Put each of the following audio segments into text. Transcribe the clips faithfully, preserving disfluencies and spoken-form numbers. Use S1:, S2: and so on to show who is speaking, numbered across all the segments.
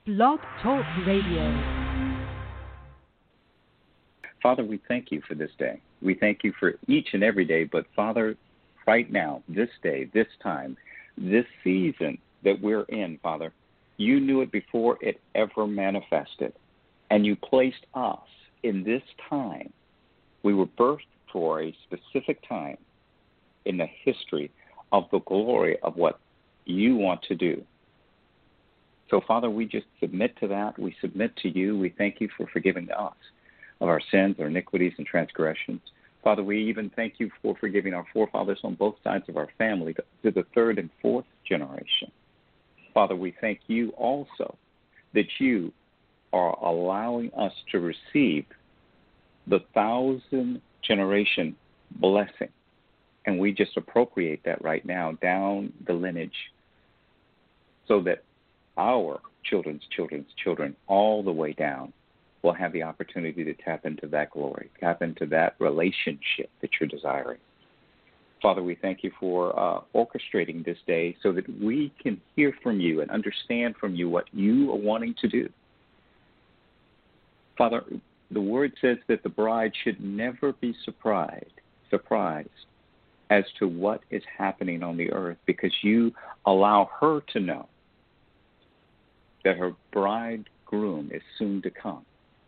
S1: Blog Talk Radio.
S2: Father, we thank you for this day. We thank you for each and every day, but Father, right now, this day, this time, this season that we're in, Father, you knew it before it ever manifested, and you placed us in this time. We were birthed for a specific time in the history of the glory of what you want to do. So, Father, we just submit to that. We submit to you. We thank you for forgiving us of our sins, our iniquities, and transgressions. Father, we even thank you for forgiving our forefathers on both sides of our family to, to the third and fourth generation. Father, we thank you also that you are allowing us to receive the thousand generation blessing. And we just appropriate that right now down the lineage so that our children's children's children all the way down will have the opportunity to tap into that glory, tap into that relationship that you're desiring. Father, we thank you for uh, orchestrating this day so that we can hear from you and understand from you what you are wanting to do. Father, the word says that the bride should never be surprised, surprised as to what is happening on the earth, because you allow her to know that her bridegroom is soon to come.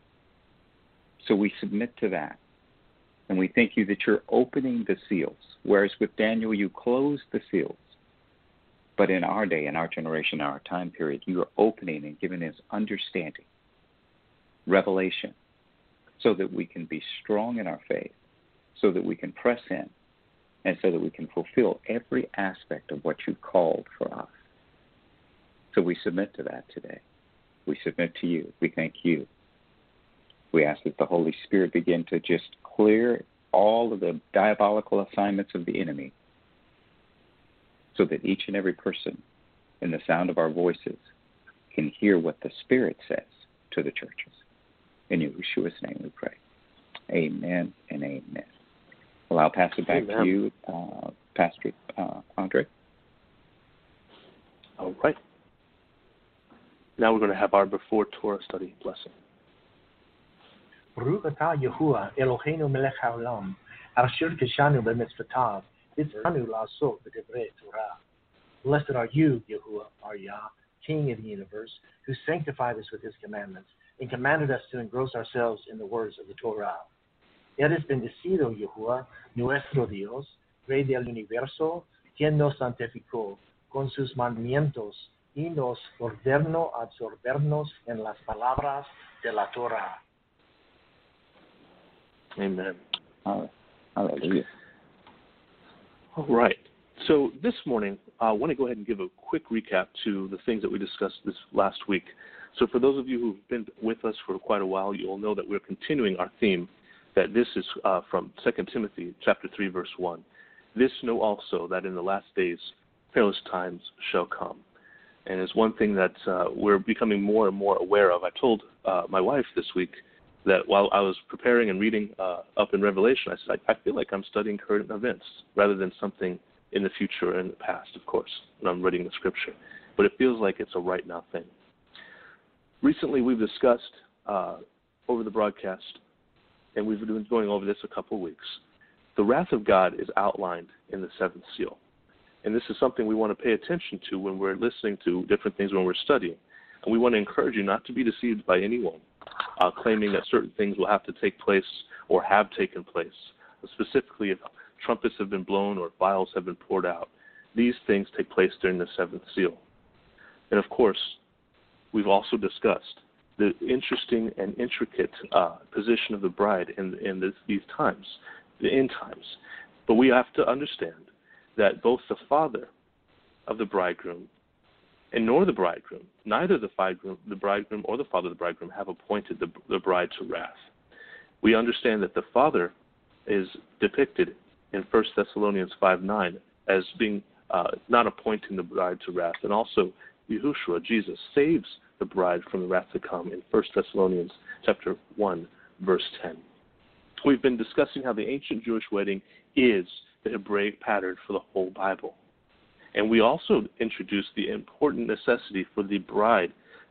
S2: So we submit to that. And we thank you that you're opening the seals, whereas with Daniel you closed the seals. But in our day, in our generation, in our time period, you are opening and giving us understanding, revelation, so that we can be strong in our faith, so that we can press in, and so that we can fulfill every aspect of what you've called for us. So we submit to that today. We submit to you. We thank you. We ask that the Holy Spirit begin to just clear all of the diabolical assignments of the enemy so that each and every person in the sound of our voices can hear what the Spirit says to the churches. In Yeshua's name we pray. Amen and amen. Well, I'll pass it back amen. to you, uh, Pastor uh, Andre.
S3: All right. Now we're going to have our before Torah study blessing.
S4: Baruch atah Yahuwah Eloheinu melech haolam, asher kishanu b'mitzvotav, v'tzanu la'asot b'divrei Torah. Blessed are you, Yahuwah, our Yah, King of the universe, who sanctified us with his commandments and commanded us to engross ourselves in the words of the Torah. Eres bendecido, Yahuwah, nuestro Dios, Rey del universo, quien nos santificó con sus mandamientos y nos ordenó absorbernos en las palabras de la Torah.
S3: Amen.
S2: Hallelujah.
S3: All right. So this morning, I want to go ahead and give a quick recap to the things that we discussed this last week. So for those of you who've been with us for quite a while, you'll know that we're continuing our theme, that this is uh, from Second Timothy chapter three, verse one. This know also that in the last days perilous times shall come. And it's one thing that uh, we're becoming more and more aware of. I told uh, my wife this week that while I was preparing and reading uh, up in Revelation, I said, I, I feel like I'm studying current events rather than something in the future or in the past, of course, when I'm reading the scripture. But it feels like it's a right now thing. Recently, we've discussed uh, over the broadcast, and we've been going over this a couple of weeks, the wrath of God is outlined in the seventh seal. And this is something we want to pay attention to when we're listening to different things when we're studying. And we want to encourage you not to be deceived by anyone uh, claiming that certain things will have to take place or have taken place. Specifically, if trumpets have been blown or vials have been poured out, these things take place during the seventh seal. And of course, we've also discussed the interesting and intricate uh, position of the bride in, in this, these times, the end times. But we have to understand that both the father of the bridegroom and nor the bridegroom, neither the bridegroom, the bridegroom or the father of the bridegroom have appointed the, the bride to wrath. We understand that the father is depicted in First Thessalonians five nine as being uh, not appointing the bride to wrath, and also Yahushua, Jesus, saves the bride from the wrath to come in First Thessalonians chapter one, verse ten. We've been discussing how the ancient Jewish wedding is the Hebraic pattern for the whole Bible. And we also introduced the important necessity for the bride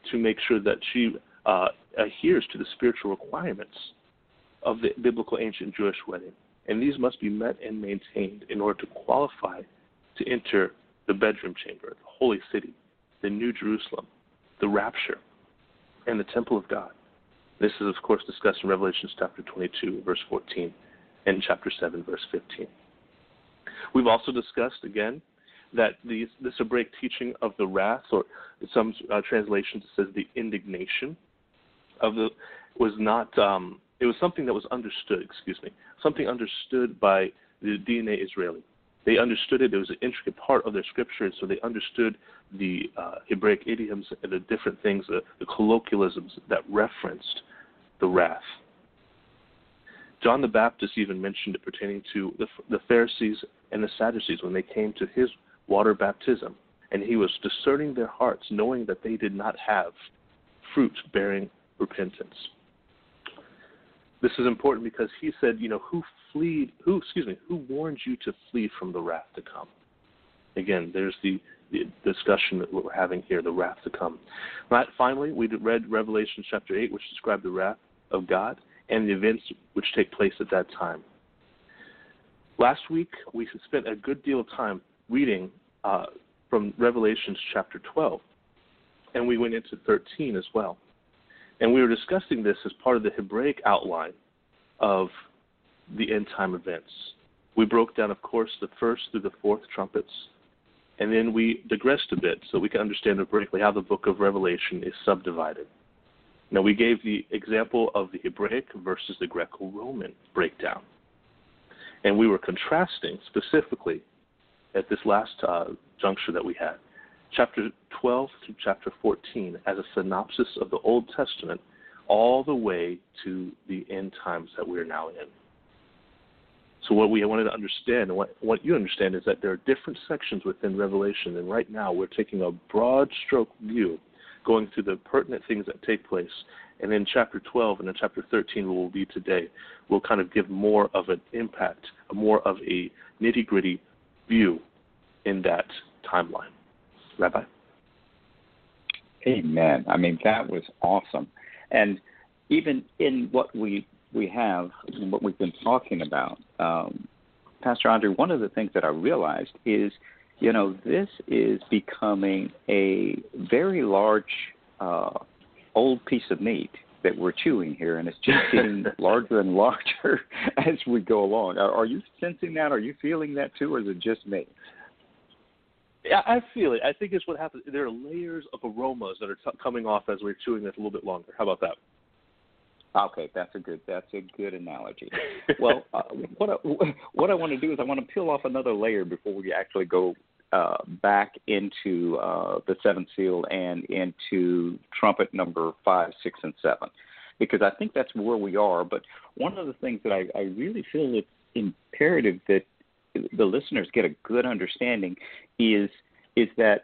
S3: to make sure that she uh, adheres to the spiritual requirements of the biblical ancient Jewish wedding. And these must be met and maintained in order to qualify to enter the bedroom chamber, the holy city, the New Jerusalem, the rapture, and the temple of God. This is, of course, discussed in Revelation chapter twenty-two, verse fourteen, and chapter seven, verse fifteen. We've also discussed, again, that these, this Hebraic teaching of the wrath, or in some uh, translations it says the indignation, of the was not, um, it was something that was understood, excuse me, something understood by the D N A Israeli. They understood it. It was an intricate part of their scripture, and so they understood the uh, Hebraic idioms and the different things, the, the colloquialisms that referenced the wrath. John the Baptist even mentioned it pertaining to the, the Pharisees and the Sadducees when they came to his water baptism, and he was discerning their hearts, knowing that they did not have fruit-bearing repentance. This is important because he said, you know, who fleed, who, excuse me, who warned you to flee from the wrath to come? Again, there's the, the discussion that we're having here, the wrath to come. Right, finally, we read Revelation chapter eight, which described the wrath of God and the events which take place at that time. Last week, we spent a good deal of time reading uh, from Revelation chapter twelve, and we went into thirteen as well. And we were discussing this as part of the Hebraic outline of the end-time events. We broke down, of course, the first through the fourth trumpets, and then we digressed a bit so we can understand Hebraically how the book of Revelation is subdivided. Now, we gave the example of the Hebraic versus the Greco-Roman breakdown. And we were contrasting specifically at this last uh, juncture that we had, chapter twelve through chapter fourteen as a synopsis of the Old Testament all the way to the end times that we're now in. So what we wanted to understand, and what, what you understand, is that there are different sections within Revelation, and right now we're taking a broad stroke view, going through the pertinent things that take place. And then chapter twelve and then chapter thirteen, where we'll be today, will kind of give more of an impact, more of a nitty-gritty view in that timeline. Rabbi?
S2: Amen. I mean, that was awesome. And even in what we we have, and what we've been talking about, um, Pastor Andre, one of the things that I realized is, you know, this is becoming a very large, uh, old piece of meat that we're chewing here, and it's just getting larger and larger as we go along. Are, are you sensing that? Are you feeling that too, or is it just me?
S3: Yeah, I feel it. I think it's what happens. There are layers of aromas that are t- coming off as we're chewing this a little bit longer. How about that?
S2: Okay, that's a good that's a good analogy. Well, uh, what I, what I want to do is I want to peel off another layer before we actually go uh, back into uh, the seventh seal and into trumpet number five, six, and seven, because I think that's where we are. But one of the things that I, I really feel it's imperative that the listeners get a good understanding is is that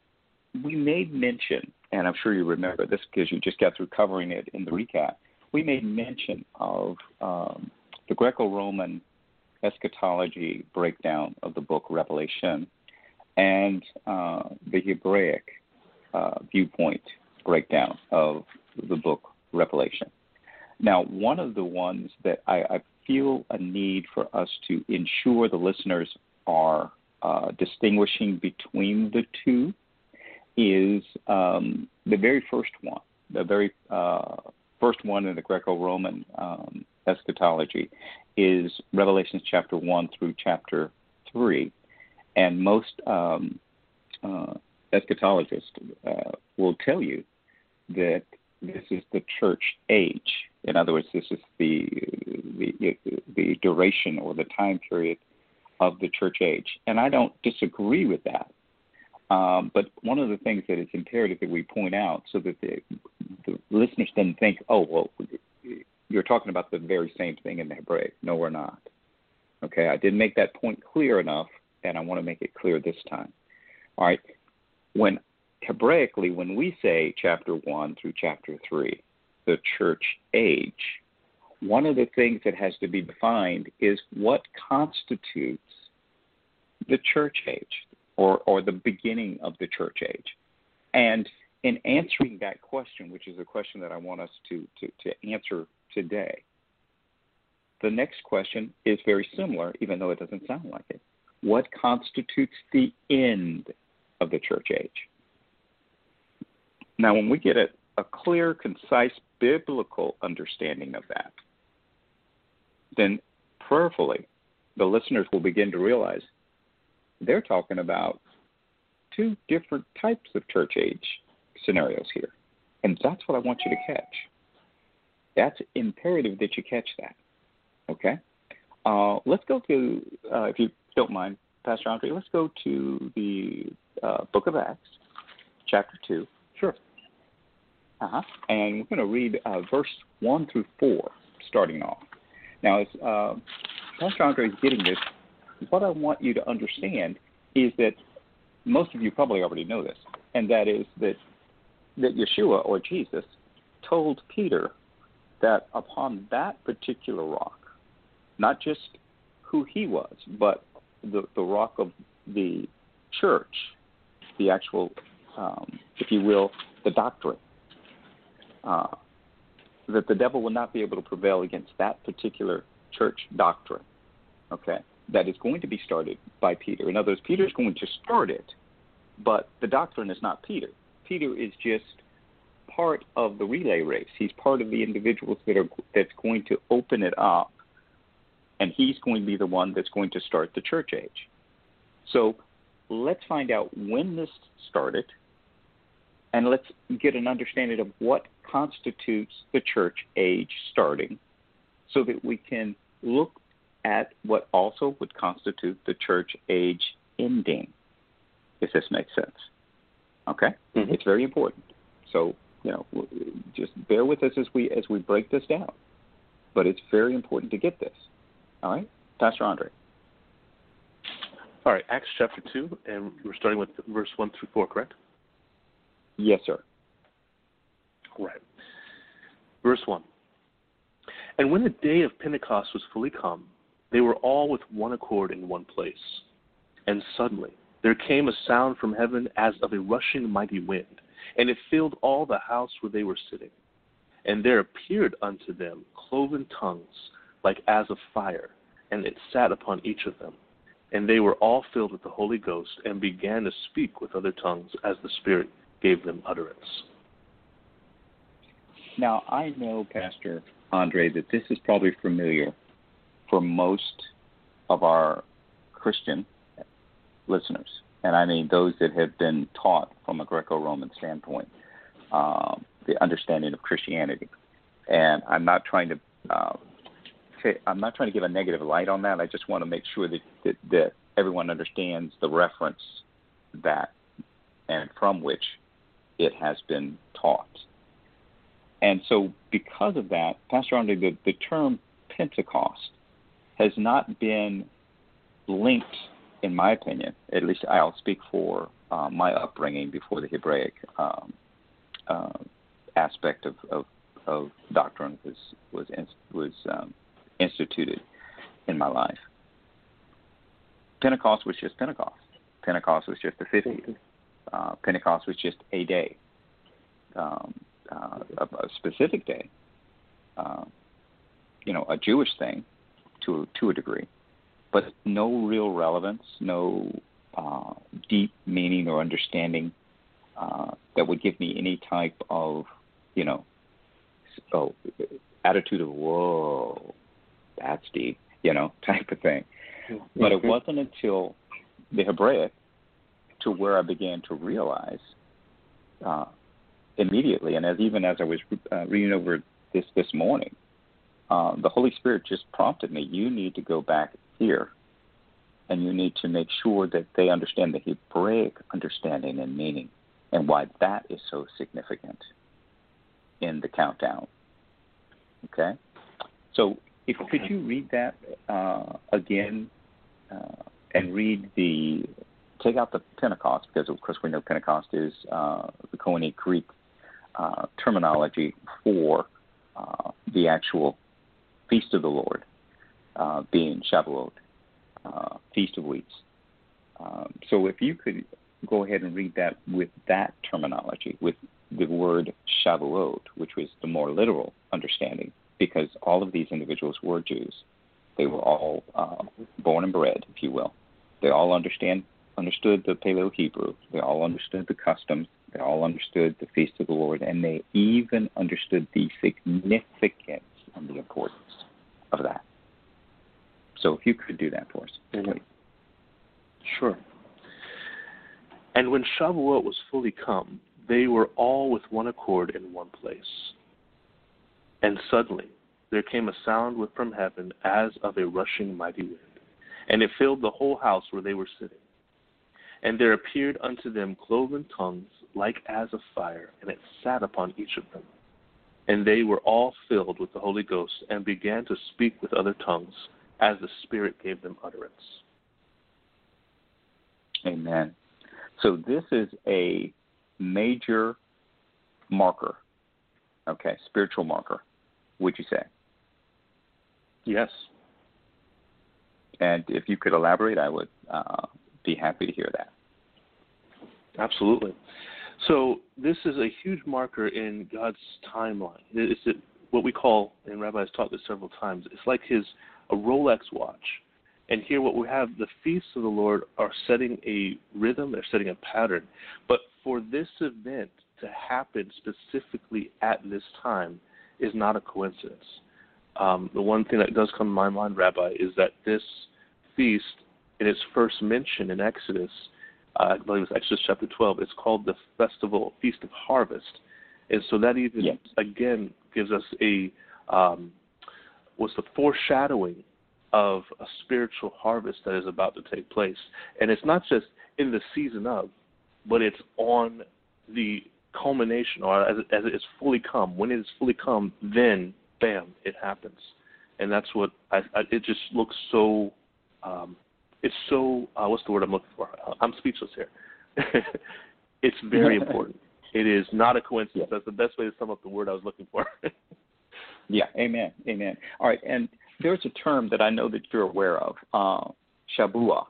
S2: we made mention, and I'm sure you remember this because you just got through covering it in the recap. We made mention of um, the Greco-Roman eschatology breakdown of the book Revelation and uh, the Hebraic uh, viewpoint breakdown of the book Revelation. Now, one of the ones that I, I feel a need for us to ensure the listeners are uh, distinguishing between the two is um, the very first one, the very uh, first one in the Greco-Roman um, eschatology is Revelation chapter one through chapter three. And most um, uh, eschatologists uh, will tell you that this is the church age. In other words, this is the, the the duration or the time period of the church age. And I don't disagree with that. Um, but one of the things that is imperative that we point out so that the, the listeners then think, oh, well, you're talking about the very same thing in the Hebraic. No, we're not. Okay, I didn't make that point clear enough, and I want to make it clear this time. All right, when Hebraically, when we say chapter one through chapter three, the church age, one of the things that has to be defined is what constitutes the church age or, or the beginning of the church age. And in answering that question, which is a question that I want us to, to, to answer today, the next question is very similar, even though it doesn't sound like it. What constitutes the end of the church age? Now, when we get a, a clear, concise, biblical understanding of that, then prayerfully, the listeners will begin to realize they're talking about two different types of church age scenarios here. And that's what I want you to catch. That's imperative that you catch that. Okay? Uh, let's go to, uh, if you don't mind, Pastor Andre, let's go to the uh, book of Acts, chapter two.
S3: Sure.
S2: Uh-huh. And we're going to read uh, verse one through four, starting off. Now, as uh, Pastor Andre is getting this, what I want you to understand is that most of you probably already know this, and that is that, that Yeshua, or Jesus, told Peter that upon that particular rock, not just who he was, but the, the rock of the church, the actual, um, if you will, the doctrine, uh, that the devil will not be able to prevail against that particular church doctrine, okay, that is going to be started by Peter. In other words, Peter is going to start it, but the doctrine is not Peter. Peter is just part of the relay race. He's part of the individuals that are that's going to open it up, and he's going to be the one that's going to start the church age. So let's find out when this started, and let's get an understanding of what constitutes the church age starting, so that we can look at what also would constitute the church age ending, if this makes sense. Okay? Mm-hmm. It's very important. So, you know, just bear with us as we as we break this down. But it's very important to get this. All right? Pastor Andre.
S3: All right, Acts chapter two, and we're starting with verse one through four, correct?
S2: Yes, sir.
S3: Right. Verse one. And when the day of Pentecost was fully come, they were all with one accord in one place. And suddenly there came a sound from heaven as of a rushing mighty wind, and it filled all the house where they were sitting. And there appeared unto them cloven tongues, like as of fire, and it sat upon each of them. And they were all filled with the Holy Ghost, and began to speak with other tongues as the Spirit gave them utterance.
S2: Now, I know, Pastor Andre, that this is probably familiar for most of our Christian listeners, and I mean those that have been taught from a Greco-Roman standpoint, um, the understanding of Christianity. And I'm not trying to, uh, t- I'm not trying to give a negative light on that. I just want to make sure that, that that everyone understands the reference that and from which it has been taught. And so, because of that, Pastor Andre, the, the term Pentecost has not been linked, in my opinion, at least I'll speak for uh, my upbringing before the Hebraic um, uh, aspect of, of, of doctrine was was was um, instituted in my life. Pentecost was just Pentecost. Pentecost was just the fiftieth. Uh, Pentecost was just a day, um, uh, a, a specific day. Uh, you know, a Jewish thing to to a degree, but no real relevance, no uh, deep meaning or understanding uh, that would give me any type of, you know, oh, attitude of, whoa, that's deep, you know, type of thing. Mm-hmm. But it wasn't until the Hebraic to where I began to realize uh, immediately, and as even as I was uh, reading over this this morning, uh, the Holy Spirit just prompted me, you need to go back here, and you need to make sure that they understand the Hebraic understanding and meaning, and why that is so significant in the countdown. Okay? So if could you read that uh, again uh, and read the, take out the Pentecost, because of course we know Pentecost is uh, the Koine Greek uh, terminology for uh, the actual Feast of the Lord, uh, being Shavuot, uh, Feast of Weeks. Um, so if you could go ahead and read that with that terminology, with the word Shavuot, which was the more literal understanding, because all of these individuals were Jews. They were all uh, born and bred, if you will. They all understand understood the Paleo-Hebrew. They all understood the customs. They all understood the feast of the Lord, and they even understood the significance and the importance of that. So if you could do that for us, please.
S3: Sure. And when Shavuot was fully come, they were all with one accord in one place. And suddenly there came a sound from heaven as of a rushing mighty wind, and it filled the whole house where they were sitting. And there appeared unto them cloven tongues like as of fire, and it sat upon each of them. And they were all filled with the Holy Ghost, and began to speak with other tongues, as the Spirit gave them utterance.
S2: Amen. So this is a major marker, okay, spiritual marker, would you say?
S3: Yes.
S2: And if you could elaborate, I would uh, be happy to hear that.
S3: Absolutely. So this is a huge marker in God's timeline. It's what we call, and Rabbi has taught this several times, it's like his a Rolex watch. And here what we have, the feasts of the Lord are setting a rhythm, they're setting a pattern. But for this event to happen specifically at this time is not a coincidence. Um, the one thing that does come to my mind, Rabbi, is that this feast, in its first mention in Exodus, uh, I believe it's Exodus chapter twelve, it's called the Festival, Feast of Harvest. And so that even, yes. again, gives us a, um, what's the foreshadowing of a spiritual harvest that is about to take place. And it's not just in the season of, but it's on the culmination, or as it, as it is fully come. When it is fully come, then, bam, it happens. And that's what, I, I it just looks so, um, it's so, uh, what's the word I'm looking for? I'm speechless here. It's very important. It is not a coincidence. That's the best way to sum up the word I was looking for.
S2: Yeah, amen, amen. All right, and there's a term that I know that you're aware of, uh, Shabuah.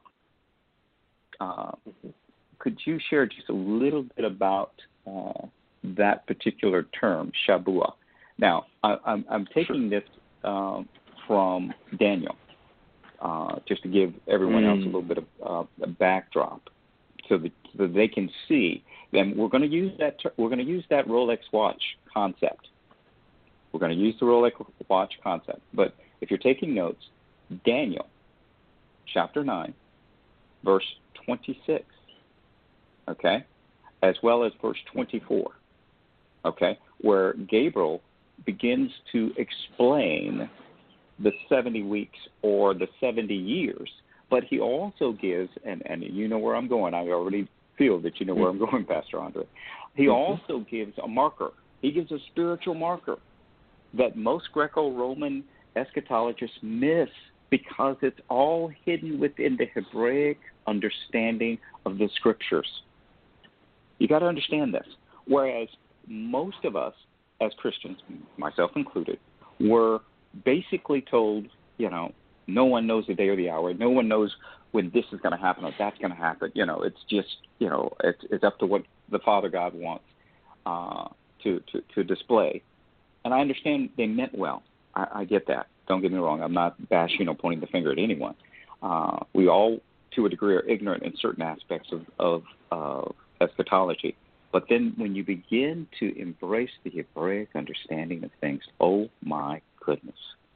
S2: Uh, could you share just a little bit about uh, that particular term, Shabuah? Now, I, I'm, I'm taking sure. this um, from Daniel, uh, just to give everyone mm. else a little bit of uh, a backdrop, so that, so that they can see. Then we're going to use that. Ter- we're going to use that Rolex watch concept. We're going to use the Rolex watch concept. But if you're taking notes, Daniel, chapter nine, verse twenty-six, okay, as well as verse twenty-four, okay, where Gabriel begins to explain the seventy weeks or the seventy years, but he also gives, and, and you know where I'm going, I already feel that you know where I'm going, Pastor Andre. He mm-hmm. also gives a marker. He gives a spiritual marker that most Greco-Roman eschatologists miss because it's all hidden within the Hebraic understanding of the Scriptures. You got to understand this. Whereas most of us as Christians, myself included, were basically told, you know, no one knows the day or the hour. No one knows when this is going to happen or that's going to happen. You know, it's just, you know, it's, it's up to what the Father God wants uh, to, to, to display. And I understand they meant well. I, I get that. Don't get me wrong. I'm not bashing or pointing the finger at anyone. Uh, we all, to a degree, are ignorant in certain aspects of, of uh, eschatology. But then when you begin to embrace the Hebraic understanding of things, oh, my goodness,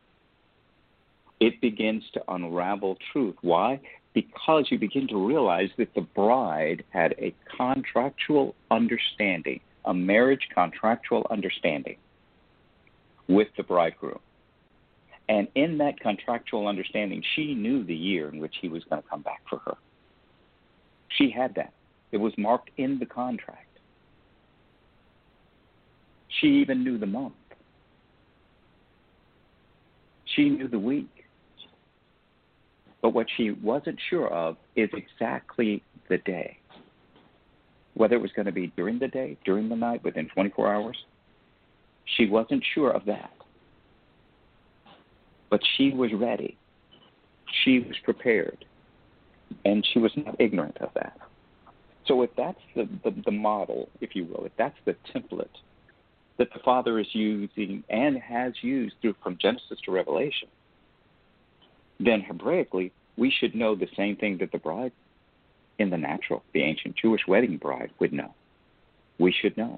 S2: it begins to unravel truth. Why? Because you begin to realize that the bride had a contractual understanding, a marriage contractual understanding with the bridegroom. And in that contractual understanding, she knew the year in which he was going to come back for her. She had that. It was marked in the contract. She even knew the month. She knew the week. But what she wasn't sure of is exactly the day. Whether it was going to be during the day, during the night, within twenty-four hours. She wasn't sure of that. But she was ready. She was prepared. And she was not ignorant of that. So if that's the, the, the model, if you will, if that's the template that the Father is using and has used through from Genesis to Revelation, then Hebraically, we should know the same thing that the bride in the natural, the ancient Jewish wedding bride, would know. We should know.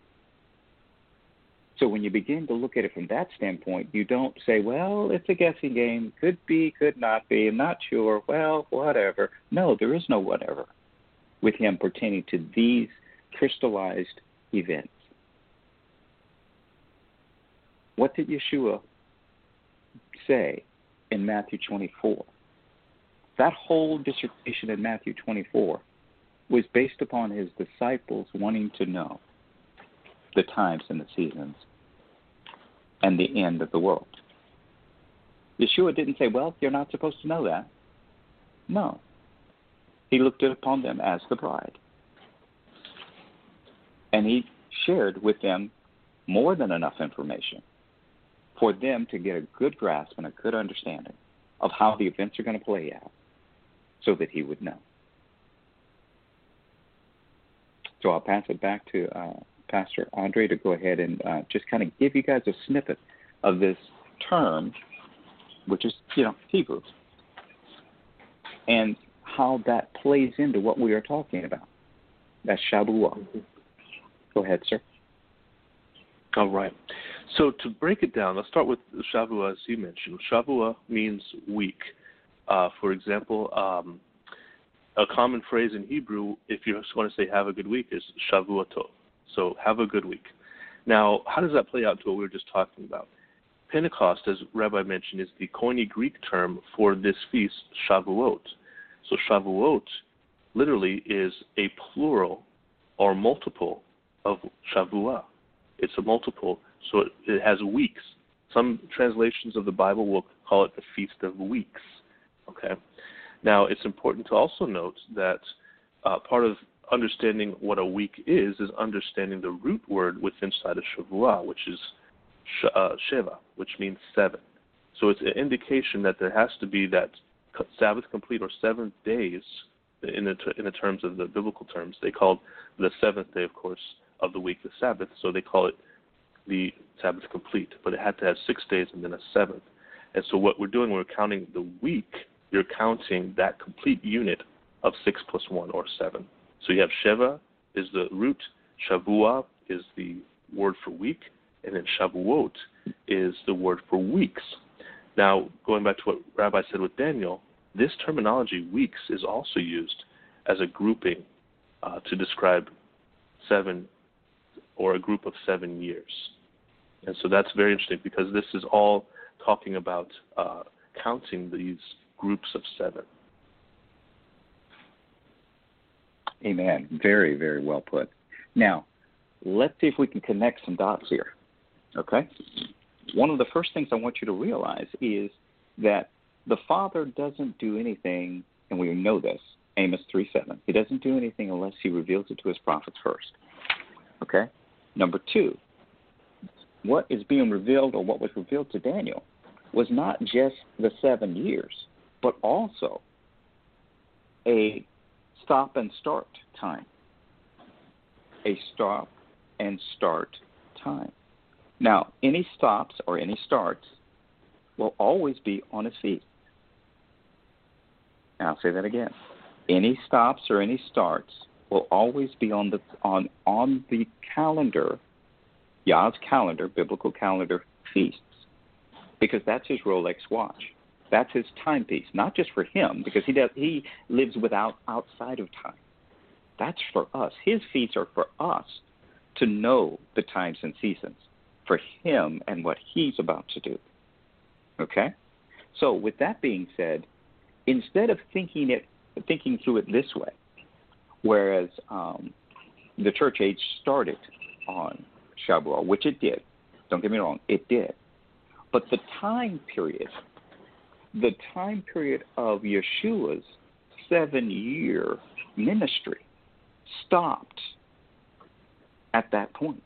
S2: So when you begin to look at it from that standpoint, you don't say, well, it's a guessing game. Could be, could not be. I'm not sure. Well, whatever. No, there is no whatever with him pertaining to these crystallized events. What did Yeshua say in Matthew twenty-four? That whole dissertation in Matthew twenty-four was based upon his disciples wanting to know the times and the seasons and the end of the world. Yeshua didn't say, well, you're not supposed to know that. No. He looked upon them as the bride. And he shared with them more than enough information for them to get a good grasp and a good understanding of how the events are going to play out so that he would know. So I'll pass it back to uh, Pastor Andre to go ahead and uh, just kind of give you guys a snippet of this term, which is, you know, Hebrew, and how that plays into what we are talking about. That's Shavuot. Mm-hmm. Go ahead, sir.
S3: All right. So to break it down, let's start with Shavuot, as you mentioned. Shavuot means week. Uh, for example, um, a common phrase in Hebrew, if you just want to say have a good week, is Shavuot Tov. So have a good week. Now, how does that play out to what we were just talking about? Pentecost, as Rabbi mentioned, is the Koine Greek term for this feast, Shavuot. So Shavuot literally is a plural or multiple of Shavuah. It's a multiple, so it, it has weeks. Some translations of the Bible will call it the Feast of Weeks. Okay. Now, it's important to also note that uh, part of understanding what a week is is understanding the root word within inside of Shavuah, which is sh- uh, Sheva, which means seven. So it's an indication that there has to be that Sabbath complete, or seven days in the, in the terms of the biblical terms. They called the seventh day, of course, of the week the Sabbath, so they call it the Sabbath complete. But it had to have six days and then a seventh. And so what we're doing, we're counting the week. You're counting that complete unit of six plus one, or seven. So you have Sheva is the root, Shavuah is the word for week, and then Shavuot is the word for weeks. Now, going back to what Rabbi said with Daniel, this terminology, weeks, is also used as a grouping uh, to describe seven, or a group of seven years. And so that's very interesting, because this is all talking about uh, counting these groups of seven.
S2: Amen. Very, very well put. Now, let's see if we can connect some dots here. Okay? One of the first things I want you to realize is that the Father doesn't do anything, and we know this, Amos three seven. He doesn't do anything unless he reveals it to his prophets first. Okay? Number two, what is being revealed, or what was revealed to Daniel, was not just the seven years, but also a stop and start time. A stop and start time. Now, any stops or any starts will always be on his feet. Now, I'll say that again. Any stops or any starts will always be on the on on the calendar, Yah's calendar, biblical calendar feasts, because that's his Rolex watch. That's his timepiece, not just for him, because he does he lives without outside of time. That's for us. His feasts are for us to know the times and seasons, for him and what he's about to do. Okay? So with that being said, instead of thinking it thinking through it this way, whereas um, the church age started on Shavuot, which it did. Don't get me wrong, it did. But the time period, the time period of Yeshua's seven-year ministry stopped at that point.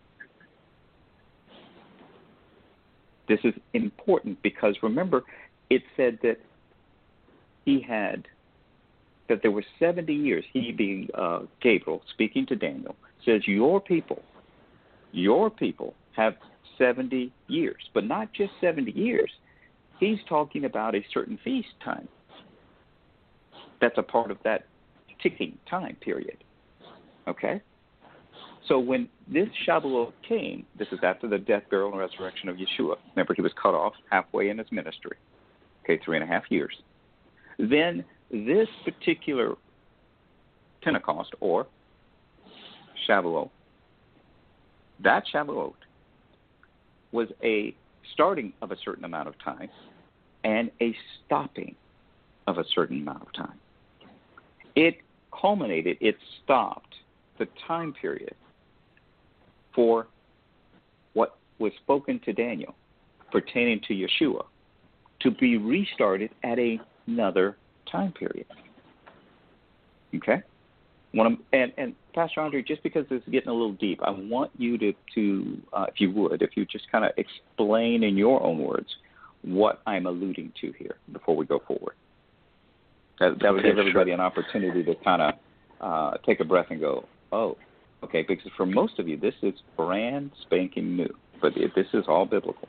S2: This is important because, remember, it said that he had that there were seventy years. He, being uh, Gabriel, speaking to Daniel, says, your people, your people have seventy years, but not just seventy years. He's talking about a certain feast time. That's a part of that ticking time period. Okay? So when this Shavuot came, this is after the death, burial, and resurrection of Yeshua. Remember, he was cut off halfway in his ministry. Okay, three and a half years. Then this particular Pentecost, or Shavuot, that Shavuot was a starting of a certain amount of time and a stopping of a certain amount of time. It culminated, it stopped the time period for what was spoken to Daniel pertaining to Yeshua to be restarted at another time period. Okay? Want to, and, and Pastor Andre, just because this is getting a little deep, I want you to, to uh, if you would, if you just kind of explain in your own words what I'm alluding to here before we go forward. That, that would
S3: okay,
S2: give everybody
S3: sure.
S2: an opportunity to kind of uh, take a breath and go, oh, okay, because for most of you, this is brand spanking new, but it, this is all biblical.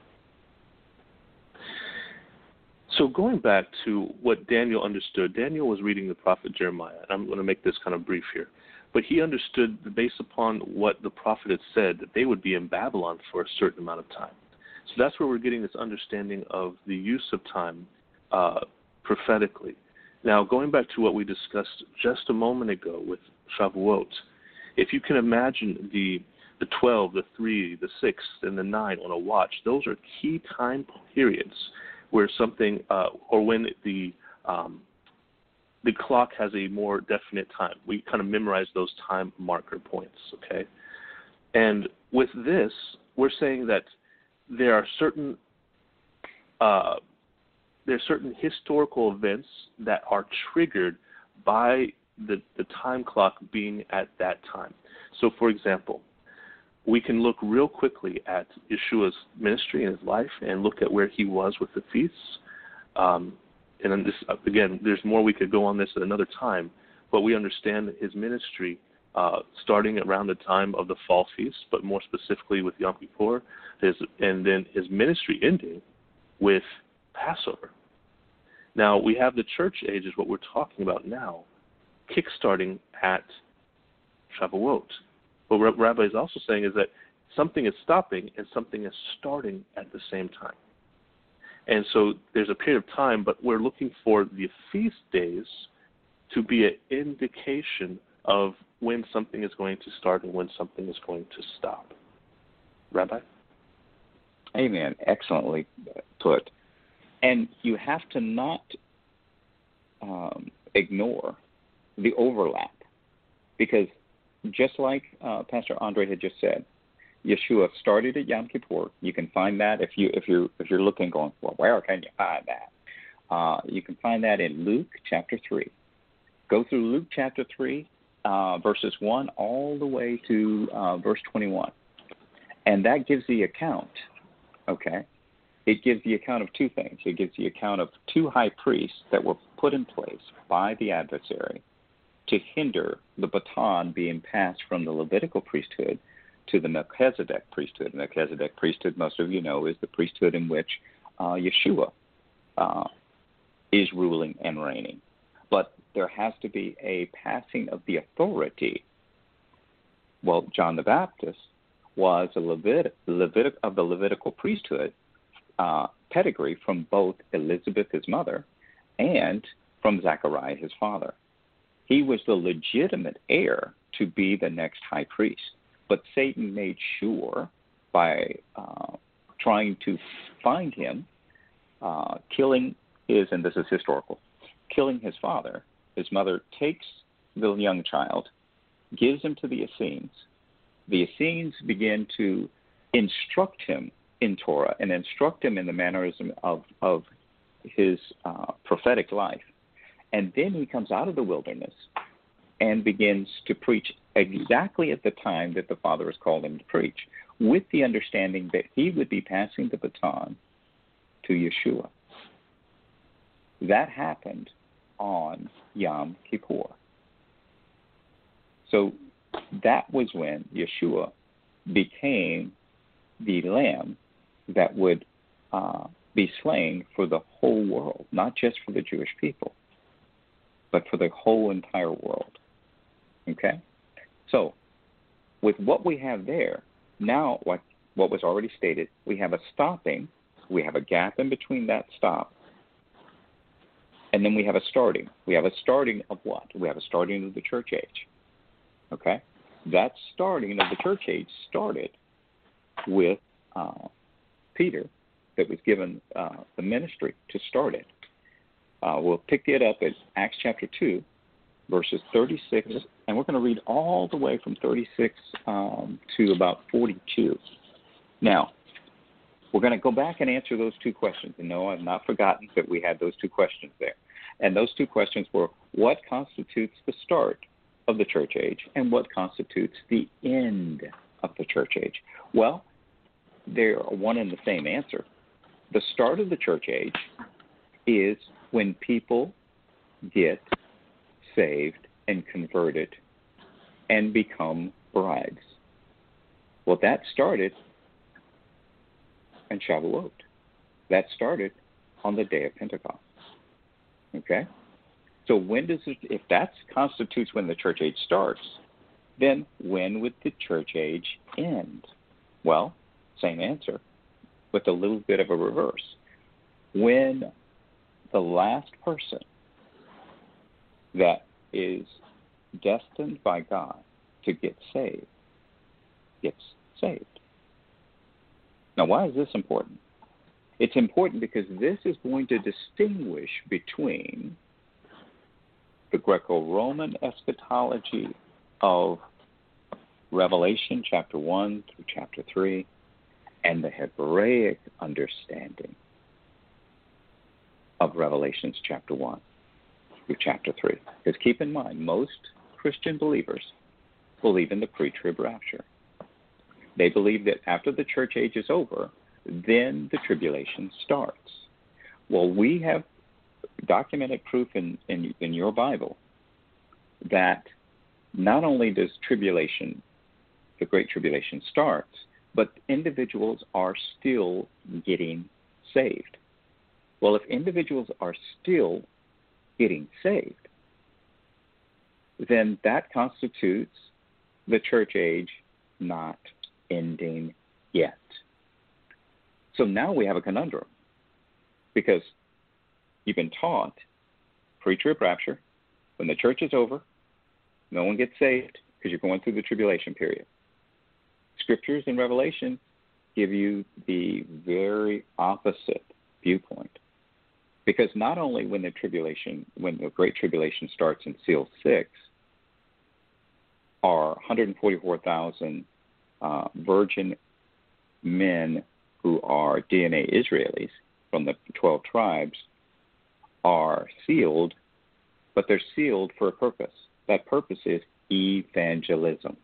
S3: So going back to what Daniel understood, Daniel was reading the prophet Jeremiah, and I'm going to make this kind of brief here, but he understood based upon what the prophet had said that they would be in Babylon for a certain amount of time. So that's where we're getting this understanding of the use of time uh, prophetically. Now, going back to what we discussed just a moment ago with Shavuot, if you can imagine the the twelve, the three, the six, and the nine on a watch, those are key time periods where something, uh, or when the um, the clock has a more definite time. We kind of memorize those time marker points, okay? And with this, we're saying that there are certain uh, there are certain historical events that are triggered by the, the time clock being at that time. So, for example, we can look real quickly at Yeshua's ministry and his life and look at where he was with the feasts. Um, and then this, again, there's more we could go on this at another time, but we understand his ministry uh, starting around the time of the fall feast, but more specifically with Yom Kippur, his, and then his ministry ending with Passover. Now, we have the church age is what we're talking about now, kickstarting at Shavuot. But what Rabbi is also saying is that something is stopping and something is starting at the same time. And so there's a period of time, but we're looking for the feast days to be an indication of when something is going to start and when something is going to stop. Rabbi?
S2: Amen. Excellently put. And you have to not um, ignore the overlap, because just like uh, Pastor Andre had just said, Yeshua started at Yom Kippur. You can find that if you if you if you're looking, going, well, where can you find that? Uh, you can find that in Luke chapter three. Go through Luke chapter three, uh, verses one all the way to uh, verse twenty-one, and that gives the account. Okay. It gives the account of two things. It gives the account of two high priests that were put in place by the adversary to hinder the baton being passed from the Levitical priesthood to the Melchizedek priesthood. The Melchizedek priesthood, most of you know, is the priesthood in which uh, Yeshua uh, is ruling and reigning. But there has to be a passing of the authority. Well, John the Baptist was a Levit- Levitic of the Levitical priesthood, Uh, pedigree from both Elizabeth, his mother, and from Zechariah, his father. He was the legitimate heir to be the next high priest. But Satan made sure by uh, trying to find him, uh, killing his, and this is historical, killing his father. His mother takes the young child, gives him to the Essenes. The Essenes begin to instruct him in Torah and instruct him in the mannerism of, of his uh, prophetic life. And then he comes out of the wilderness and begins to preach exactly at the time that the Father has called him to preach, with the understanding that he would be passing the baton to Yeshua. That happened on Yom Kippur. So that was when Yeshua became the lamb that would uh, be slain for the whole world, not just for the Jewish people, but for the whole entire world. Okay? So with what we have there, now what, what was already stated, we have a stopping, we have a gap in between that stop, and then we have a starting. We have a starting of what? We have a starting of the church age. Okay? That starting of the church age started with uh, Peter, that was given uh, the ministry to start it. Uh, we'll pick it up at Acts chapter two, verses thirty-six, and we're going to read all the way from thirty-six um, to about forty-two. Now, we're going to go back and answer those two questions. And no, I've not forgotten that we had those two questions there. And those two questions were, what constitutes the start of the church age, and what constitutes the end of the church age? Well, they're one and the same answer. The start of the church age is when people get saved and converted and become brides. Well, that started in Shavuot. That started on the day of Pentecost. Okay? So when does it, if that constitutes when the church age starts, then when would the church age end? Well, same answer, with a little bit of a reverse. When the last person that is destined by God to get saved gets saved. Now, why is this important? It's important because this is going to distinguish between the Greco-Roman eschatology of Revelation chapter one through chapter three and the Hebraic understanding of Revelations chapter one through chapter three. Because keep in mind, most Christian believers believe in the pre-trib rapture. They believe that after the church age is over, then the tribulation starts. Well, we have documented proof in, in, in your Bible that not only does tribulation, the Great Tribulation starts, but individuals are still getting saved. Well, if individuals are still getting saved, then that constitutes the church age not ending yet. So now we have a conundrum, because you've been taught pre-trib rapture, when the church is over, no one gets saved because you're going through the tribulation period. Scriptures in Revelation give you the very opposite viewpoint. Because not only when the tribulation, when the Great Tribulation starts in seal six, are one hundred forty-four thousand uh, virgin men who are D N A Israelis from the twelve tribes are sealed, but they're sealed for a purpose. That purpose is evangelism.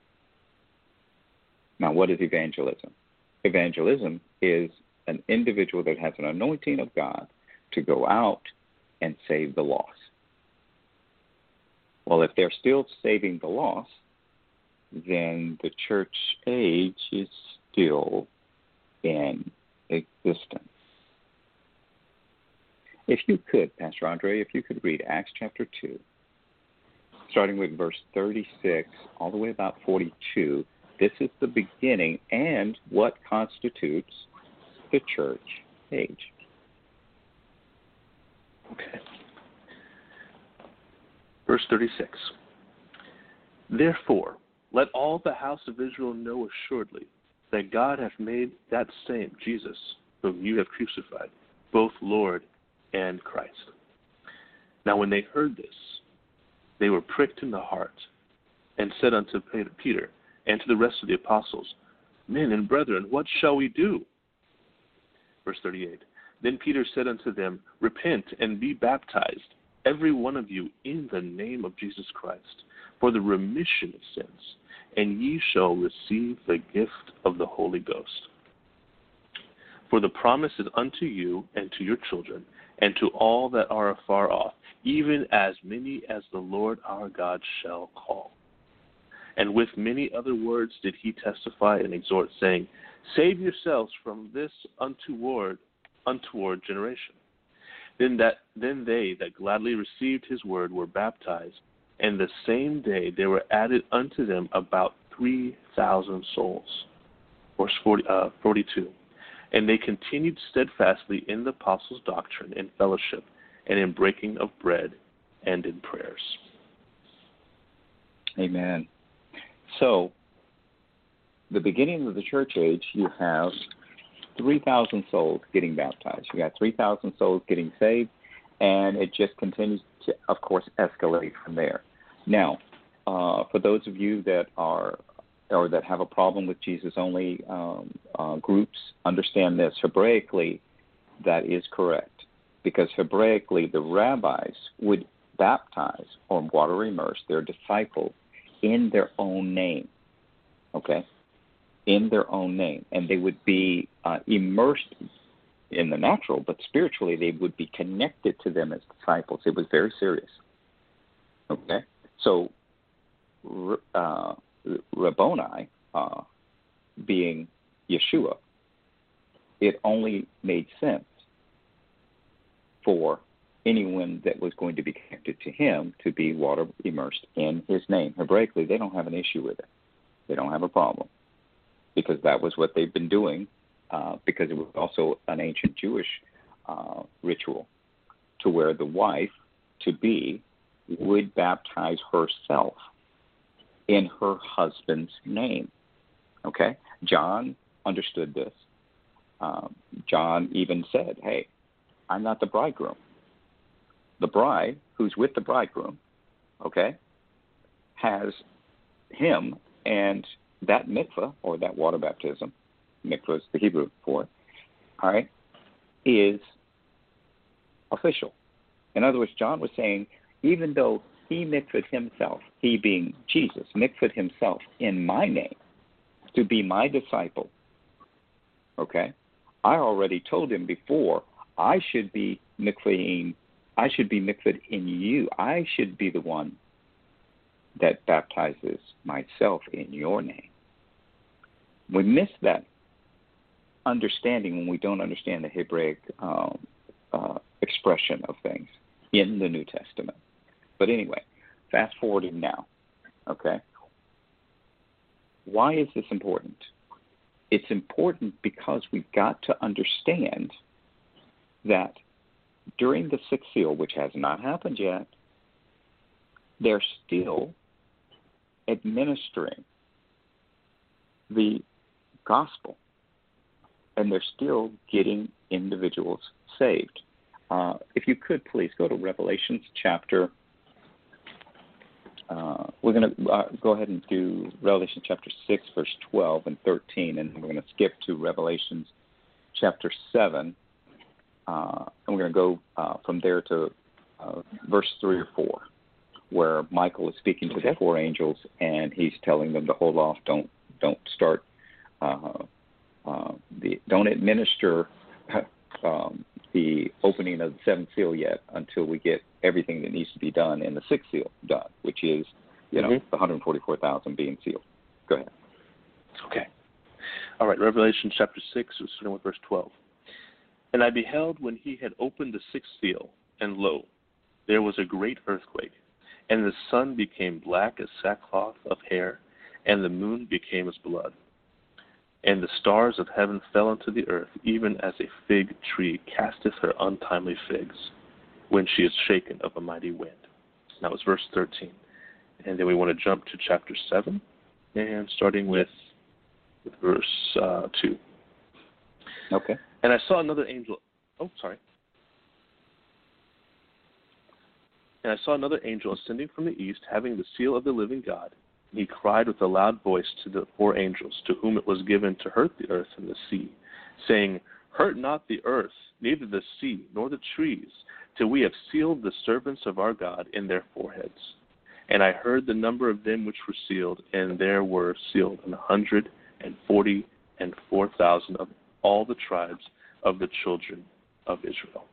S2: Now, what is evangelism? Evangelism is an individual that has an anointing of God to go out and save the lost. Well, if they're still saving the lost, then the church age is still in existence. If you could, Pastor Andre, if you could read Acts chapter two, starting with verse thirty-six all the way about forty-two, this is the beginning and what constitutes the church age.
S3: Okay. Verse thirty-six. Therefore, let all the house of Israel know assuredly that God hath made that same Jesus, whom you have crucified, both Lord and Christ. Now when they heard this, they were pricked in the heart, and said unto Peter and to the rest of the apostles, Men and brethren, what shall we do? Verse thirty-eight. Then Peter said unto them, Repent and be baptized, every one of you, in the name of Jesus Christ, for the remission of sins, and ye shall receive the gift of the Holy Ghost. For the promise is unto you and to your children, and to all that are afar off, even as many as the Lord our God shall call. And with many other words did he testify and exhort, saying, Save yourselves from this untoward, untoward generation. Then that then they that gladly received his word were baptized, and the same day there were added unto them about three thousand souls. Verse forty, uh, forty-two. And they continued steadfastly in the apostles' doctrine and fellowship, and in breaking of bread, and in prayers.
S2: Amen. So, the beginning of the church age, you have three thousand souls getting baptized. You got three thousand souls getting saved, and it just continues to, of course, escalate from there. Now, uh, for those of you that are or that have a problem with Jesus-only um, uh, groups, understand this. Hebraically, that is correct, because Hebraically, the rabbis would baptize or water immerse their disciples in their own name, okay, in their own name. And they would be uh, immersed in the natural, but spiritually they would be connected to them as disciples. It was very serious, okay? So, uh, Rabboni, uh, being Yeshua, it only made sense for anyone that was going to be connected to him to be water immersed in his name. Hebraically, they don't have an issue with it. They don't have a problem, because that was what they've been doing, uh, because it was also an ancient Jewish uh, ritual, to where the wife to be would baptize herself in her husband's name. Okay? John understood this. Um, John even said, hey, I'm not the bridegroom. The bride, who's with the bridegroom, okay, has him, and that mikvah, or that water baptism, mikvah is the Hebrew for it, all right, is official. In other words, John was saying, even though he mikvahed himself, he being Jesus, mikvahed himself in my name to be my disciple, okay, I already told him before, I should be mikvahing, I should be mikvahed in you. I should be the one that baptizes myself in your name. We miss that understanding when we don't understand the Hebraic um, uh, expression of things in the New Testament. But anyway, fast forwarding now, okay? Why is this important? It's important because we've got to understand that during the sixth seal, which has not happened yet, they're still administering the gospel, and they're still getting individuals saved. Uh, if you could, please go to Revelations chapter. Uh, we're going to uh, go ahead and do Revelation chapter six, verse twelve and thirteen, and we're going to skip to Revelations chapter seven, uh, and we're going to go uh, from there to uh, verse three or four, where Michael is speaking to the four angels, and he's telling them to hold off, don't don't start, uh, uh, the don't administer um, the opening of the seventh seal yet until we get everything that needs to be done in the sixth seal done, which is, you know, mm-hmm. the one hundred forty-four thousand being sealed. Go ahead.
S3: Okay. All right, Revelation chapter six, starting with verse twelve. And I beheld when he had opened the sixth seal, and lo, there was a great earthquake, and the sun became black as sackcloth of hair, and the moon became as blood. And the stars of heaven fell unto the earth, even as a fig tree casteth her untimely figs, when she is shaken of a mighty wind. That was verse thirteen. And then we want to jump to chapter seven, and starting with, with verse uh, two.
S2: Okay.
S3: And I saw another angel. Oh, sorry. And I saw another angel ascending from the east, having the seal of the living God. And he cried with a loud voice to the four angels, to whom it was given to hurt the earth and the sea, saying, Hurt not the earth, neither the sea, nor the trees, till we have sealed the servants of our God in their foreheads. And I heard the number of them which were sealed, and there were sealed an hundred and forty and four thousand of all the tribes of the children of Israel.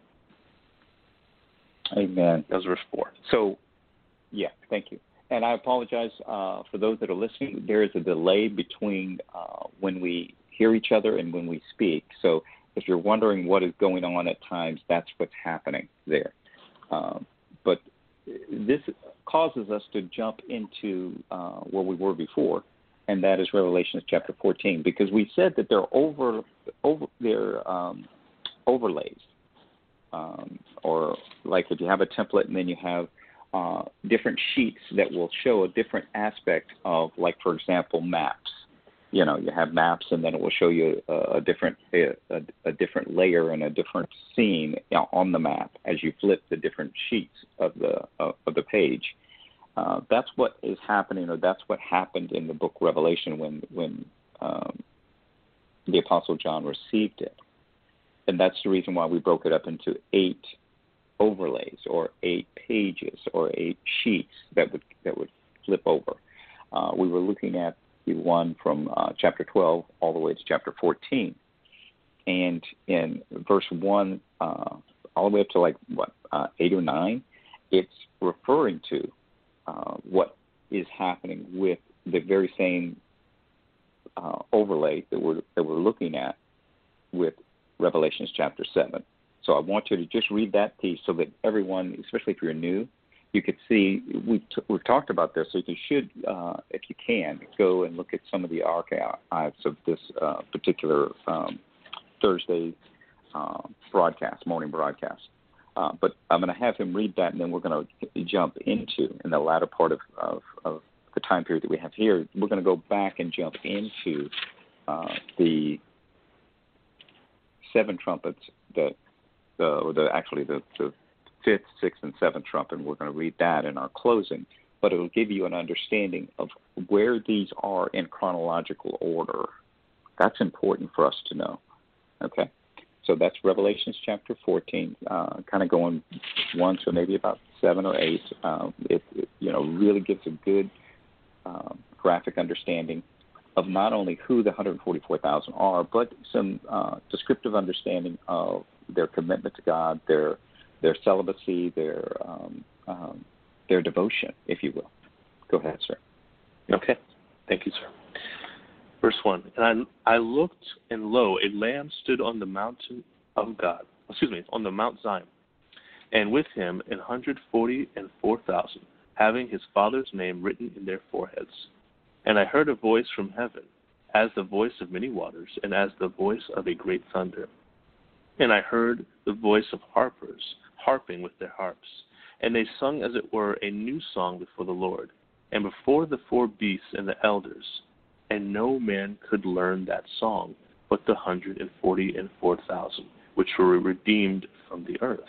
S2: Amen.
S3: That was verse four.
S2: So, yeah, thank you. And I apologize uh, for those that are listening. There is a delay between uh, when we hear each other and when we speak. So if you're wondering what is going on at times, that's what's happening there. Um, but this causes us to jump into uh, where we were before, and that is Revelation chapter fourteen, because we said that they're over, over they're um, overlays, um, or like if you have a template and then you have uh, different sheets that will show a different aspect of, like for example, maps. You know, you have maps, and then it will show you a, a different a, a different layer and a different scene, you know, on the map as you flip the different sheets of the of, of the page. Uh, that's what is happening, or that's what happened in the book Revelation when when um, the Apostle John received it, and that's the reason why we broke it up into eight overlays, or eight pages, or eight sheets that would that would flip over. Uh, we were looking at the one from uh, chapter twelve all the way to chapter fourteen. And in verse one, uh, all the way up to like, what, uh, eight or nine, it's referring to uh, what is happening with the very same uh, overlay that we're, that we're looking at with Revelation chapter seven. So I want you to just read that piece so that everyone, especially if you're new, you could see, we've, t- we've talked about this, so you should, uh, if you can, go and look at some of the archives of this uh, particular um, Thursday uh, broadcast, morning broadcast. Uh, but I'm going to have him read that, and then we're going to jump into, in the latter part of, of, of the time period that we have here, we're going to go back and jump into uh, the seven trumpets that, uh, or the actually the, the fifth, sixth, and seventh trumpet, and we're going to read that in our closing. But it will give you an understanding of where these are in chronological order. That's important for us to know. Okay? So that's Revelation chapter fourteen, uh, kind of going one to maybe about seven or eight. Um, it, it, you know, really gives a good um, graphic understanding of not only who the one hundred forty-four thousand are, but some uh, descriptive understanding of their commitment to God, their their celibacy, their um, um, their devotion, if you will. Go ahead, sir.
S3: Okay. Thank you, sir. Verse one, and I, I looked, and lo, a lamb stood on the mountain of God, excuse me, on the Mount Zion, and with him an hundred forty and four thousand, having his Father's name written in their foreheads. And I heard a voice from heaven, as the voice of many waters, and as the voice of a great thunder. And I heard the voice of harpers, harping with their harps, and they sung as it were a new song before the Lord, and before the four beasts and the elders. And no man could learn that song but the hundred and forty and four thousand, which were redeemed from the earth.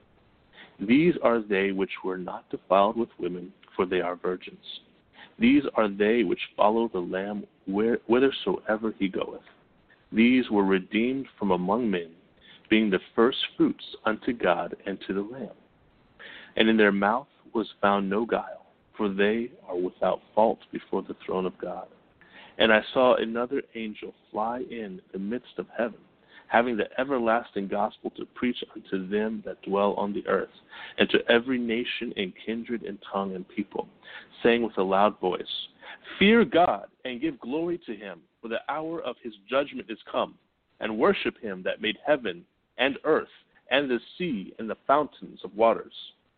S3: These are they which were not defiled with women, for they are virgins. These are they which follow the Lamb where, whithersoever he goeth. These were redeemed from among men, being the first fruits unto God and to the Lamb. And in their mouth was found no guile, for they are without fault before the throne of God. And I saw another angel fly in the midst of heaven, having the everlasting gospel to preach unto them that dwell on the earth, and to every nation and kindred and tongue and people, saying with a loud voice, Fear God, and give glory to him, for the hour of his judgment is come, and worship him that made heaven and earth, and the sea, and the fountains of waters.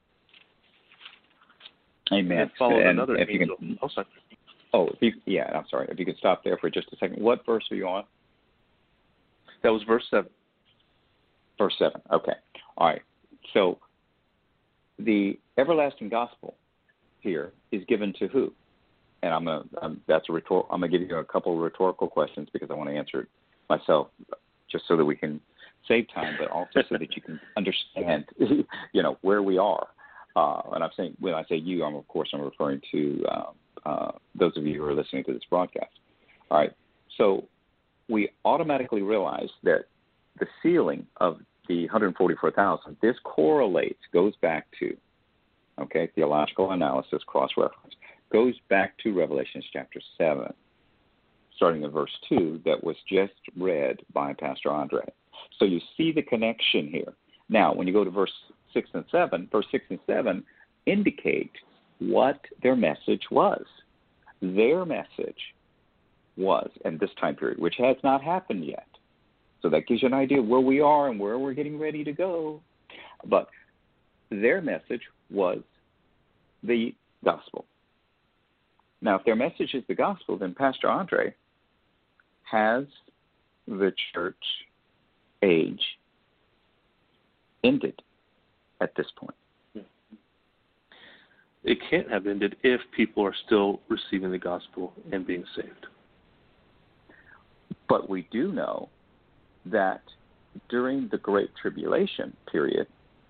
S2: Amen.
S3: And followed
S2: and
S3: another
S2: if
S3: angel.
S2: You can,
S3: oh, sorry.
S2: oh if you, yeah, I'm sorry. If you could stop there for just a second. What verse are you on?
S3: That was verse seven.
S2: Verse seven. Okay. All right. So the everlasting gospel here is given to who? And I'm gonna. Um, that's a rhetor- I'm gonna give you a couple of rhetorical questions because I want to answer it myself, just so that we can save time, but also so that you can understand, you know, where we are. Uh, and I'm saying, when I say you, I'm of course I'm referring to uh, uh, those of you who are listening to this broadcast. All right. So we automatically realize that the sealing of the one hundred forty-four thousand, this correlates, goes back to, okay, theological analysis, cross-reference, goes back to Revelation chapter seven, starting in verse two, that was just read by Pastor Andre. So you see the connection here. Now, when you go to verse six and seven, verse six and seven indicate what their message was. Their message was, in this time period, which has not happened yet. So that gives you an idea of where we are and where we're getting ready to go. But their message was the gospel. Now, if their message is the gospel, then Pastor Andre has the church age ended at this point.
S3: It can't have ended if people are still receiving the gospel and being saved.
S2: But we do know that during the Great Tribulation period,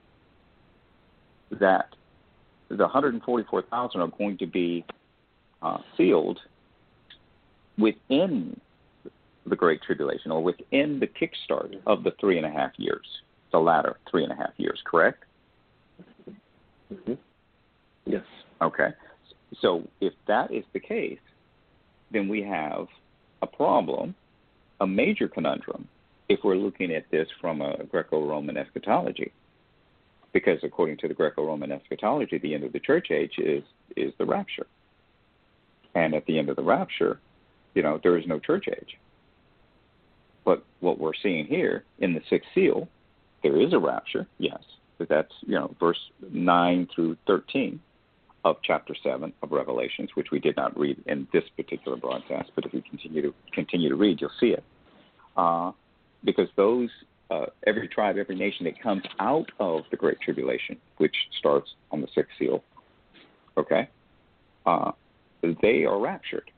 S2: that the one hundred forty-four thousand are going to be uh, sealed within the Great Tribulation, or within the kickstart of the three and a half years, the latter three and a half years, correct?
S3: Mm-hmm. Yes.
S2: Okay. So if that is the case, then we have a problem, a major conundrum, if we're looking at this from a Greco-Roman eschatology. Because according to the Greco-Roman eschatology, the end of the church age is, is the rapture. And at the end of the rapture, you know, there is no church age. But what we're seeing here in the sixth seal, there is a rapture, yes. But that's, you know, verse nine through thirteen of chapter seven of Revelations, which we did not read in this particular broadcast, but if you continue to continue to read, you'll see it. Uh, because those, uh, every tribe, every nation that comes out of the Great Tribulation, which starts on the sixth seal, okay, uh, they are raptured.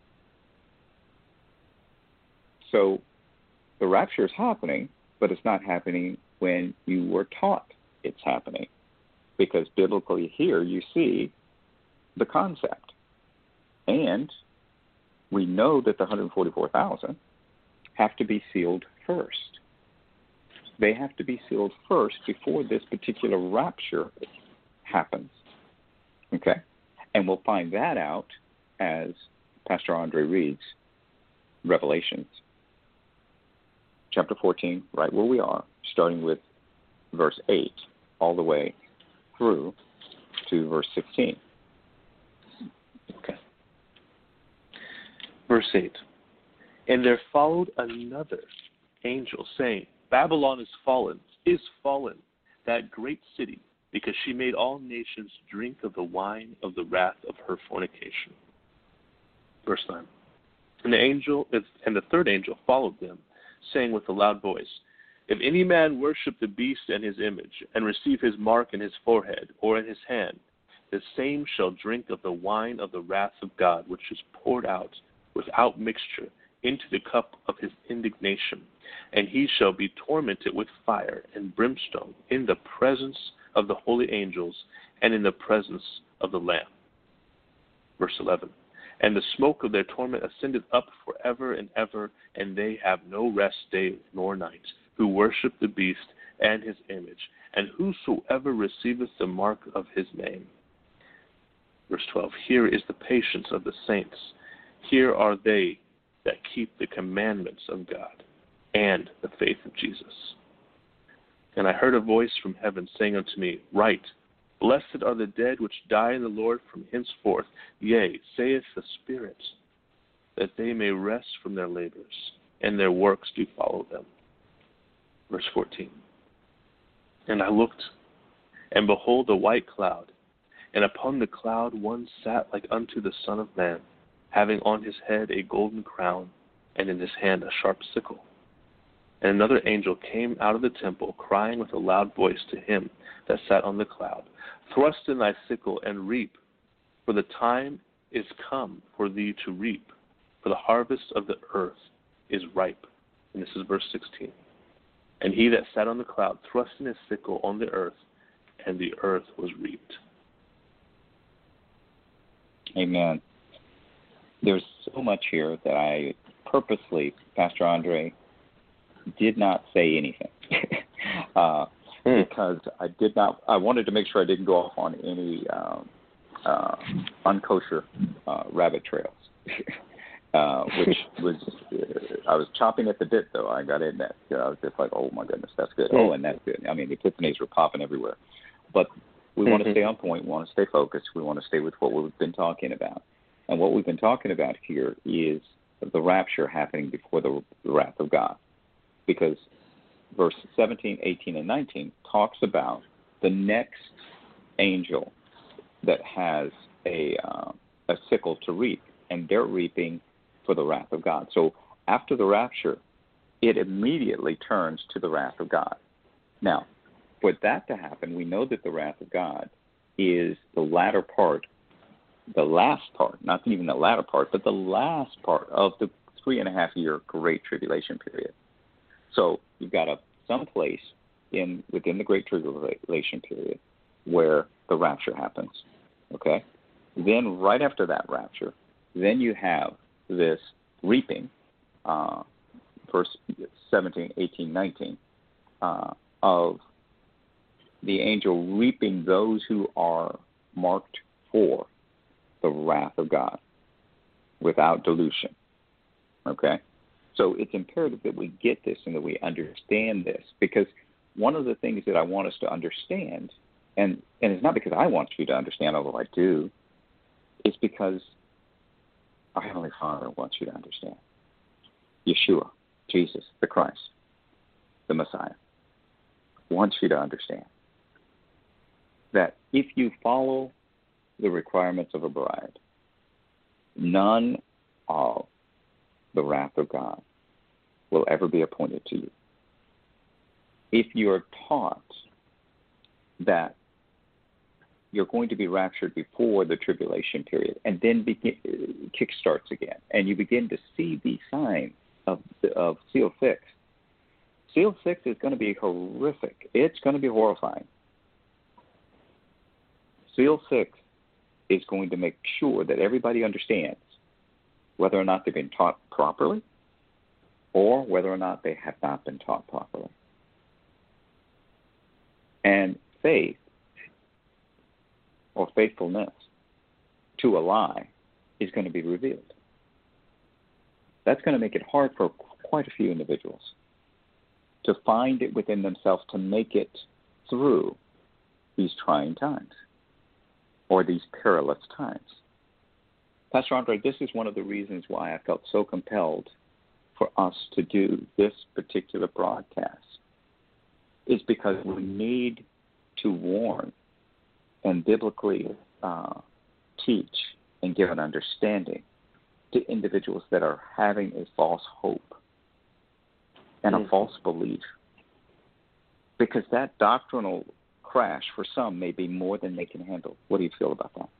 S2: So the rapture is happening, but it's not happening when you were taught it's happening. Because biblically here you see the concept. And we know that the one hundred forty-four thousand have to be sealed first. They have to be sealed first before this particular rapture happens. Okay? And we'll find that out as Pastor Andre reads Revelations chapter fourteen, right where we are, starting with verse eight all the way through to verse sixteen.
S3: Okay. Verse eight. And there followed another angel saying, Babylon is fallen, is fallen, that great city, because she made all nations drink of the wine of the wrath of her fornication. Verse nine. And the angel and the third angel followed them, saying with a loud voice, If any man worship the beast and his image, and receive his mark in his forehead or in his hand, the same shall drink of the wine of the wrath of God, which is poured out without mixture into the cup of his indignation, and he shall be tormented with fire and brimstone in the presence of the holy angels and in the presence of the Lamb. Verse eleven. And the smoke of their torment ascended up forever and ever, and they have no rest day nor night, who worship the beast and his image, and whosoever receiveth the mark of his name. Verse twelve. Here is the patience of the saints. Here are they that keep the commandments of God and the faith of Jesus. And I heard a voice from heaven saying unto me, Write, Blessed are the dead which die in the Lord from henceforth, yea, saith the Spirit, that they may rest from their labors, and their works do follow them. Verse fourteen. And I looked, and behold a white cloud, and upon the cloud one sat like unto the Son of Man, having on his head a golden crown, and in his hand a sharp sickle. And another angel came out of the temple, crying with a loud voice to him that sat on the cloud, Thrust in thy sickle and reap, for the time is come for thee to reap, for the harvest of the earth is ripe. And this is verse sixteen. And he that sat on the cloud thrust in his sickle on the earth, and the earth was reaped.
S2: Amen. There's so much here that I purposely, Pastor Andre, did not say anything. uh, mm. Because I did not, I wanted to make sure I didn't go off on any um, uh, unkosher uh, rabbit trails. uh, which was uh, I was chopping at the bit though. I got in that. You know, I was just like, oh my goodness, that's good. Oh, and that's good. I mean, the epiphanies were popping everywhere. But we mm-hmm. want to stay on point. We want to stay focused. We want to stay with what we've been talking about. And what we've been talking about here is the rapture happening before the, the wrath of God, because verse seventeen, eighteen, and nineteen talks about the next angel that has a uh, a sickle to reap, and they're reaping for the wrath of God. So after the rapture, it immediately turns to the wrath of God. Now, for that to happen, we know that the wrath of God is the latter part, the last part, not even the latter part, but the last part of the three and a half year Great Tribulation period. So you've got a some place in within the Great Tribulation period where the rapture happens. Okay? Then right after that rapture, then you have this reaping, uh, verse seventeen, eighteen, nineteen, uh, of the angel reaping those who are marked for the wrath of God without dilution. Okay? So it's imperative that we get this and that we understand this, because one of the things that I want us to understand, and, and it's not because I want you to understand, although I do, it's because our Heavenly Father wants you to understand. Yeshua, Jesus, the Christ, the Messiah, wants you to understand that if you follow the requirements of a bride, none of the wrath of God will ever be appointed to you. If you are taught that you're going to be raptured before the tribulation period, and then begin, kick starts again, and you begin to see the signs of, of seal six. Seal six is going to be horrific. It's going to be horrifying. Seal six is going to make sure that everybody understands whether or not they've been taught properly or whether or not they have not been taught properly. And faith or faithfulness to a lie is going to be revealed. That's going to make it hard for quite a few individuals to find it within themselves to make it through these trying times or these perilous times. Pastor Andre, this is one of the reasons why I felt so compelled for us to do this particular broadcast, is because we need to warn and biblically uh, teach and give an understanding to individuals that are having a false hope and mm-hmm. a false belief. Because that doctrinal crash for some may be more than they can handle. What do you feel about that?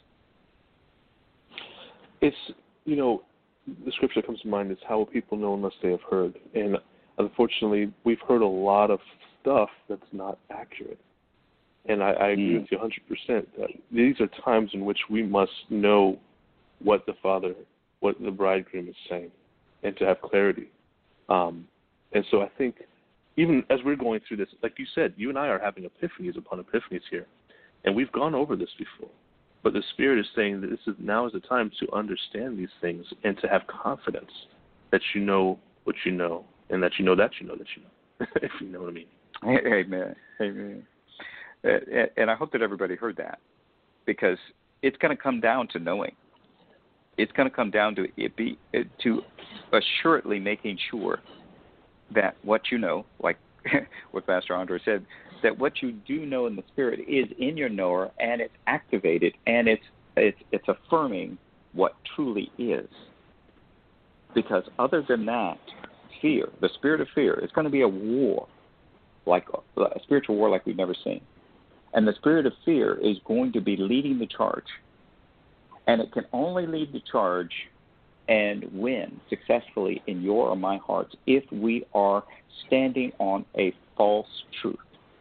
S3: It's, you know, the scripture that comes to mind is, how will people know unless they have heard? And unfortunately, we've heard a lot of stuff that's not accurate. And I, I agree mm. with you one hundred percent that these are times in which we must know what the Father, what the bridegroom is saying, and to have clarity. Um, and so I think, even as we're going through this, like you said, you and I are having epiphanies upon epiphanies here. And we've gone over this before. But the Spirit is saying that this is now is the time to understand these things and to have confidence that you know what you know, and that you know that you know that you know, if you know what I mean.
S2: Amen. Amen. And I hope that everybody heard that, because it's going to come down to knowing. It's going to come down to it be to assuredly making sure that what you know, like what Pastor Andre said, that what you do know in the Spirit is in your knower, and it's activated, and it's it's it's affirming what truly is. Because other than that, fear, the spirit of fear, is going to be a war, like a, a spiritual war like we've never seen. And the spirit of fear is going to be leading the charge. And it can only lead the charge and win successfully in your or my hearts if we are standing on a false truth.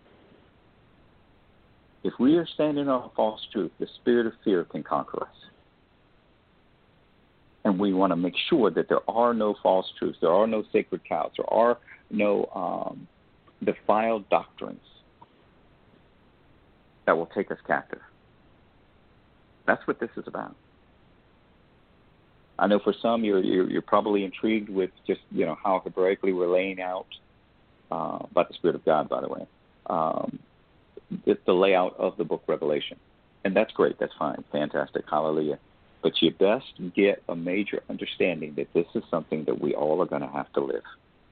S2: If we are standing on a false truth, the spirit of fear can conquer us. And we want to make sure that there are no false truths, there are no sacred cows, there are no um, defiled doctrines that will take us captive. That's what this is about. I know for some you're, you're you're probably intrigued with just you know how Hebraically we're laying out uh, by the Spirit of God, by the way. Um, it's the layout of the book Revelation, and that's great. That's fine, fantastic, hallelujah. But you best get a major understanding that this is something that we all are going to have to live.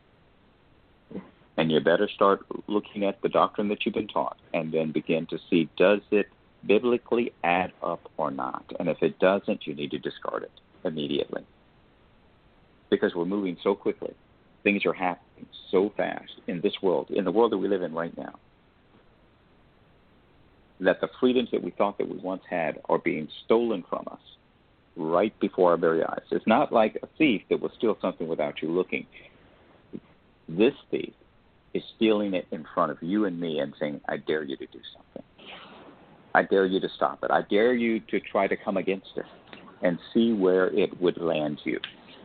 S2: And you better start looking at the doctrine that you've been taught and then begin to see, does it biblically add up or not? And if it doesn't, you need to discard it immediately. Because we're moving so quickly. Things are happening so fast in this world, in the world that we live in right now, that the freedoms that we thought that we once had are being stolen from us right before our very eyes. It's not like a thief that will steal something without you looking. This thief is stealing it in front of you and me and saying, I dare you to do something. I dare you to stop it. I dare you to try to come against it and see where it would land you.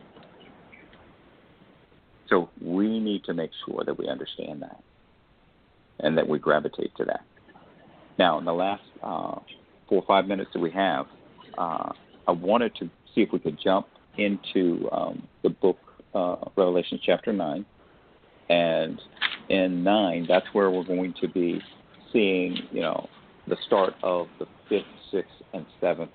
S2: So we need to make sure that we understand that and that we gravitate to that. Now, in the last uh, four or five minutes that we have, uh, I wanted to see if we could jump into um, the book uh, Revelation chapter nine. And in nine, that's where we're going to be seeing, you know, the start of the fifth, sixth, and seventh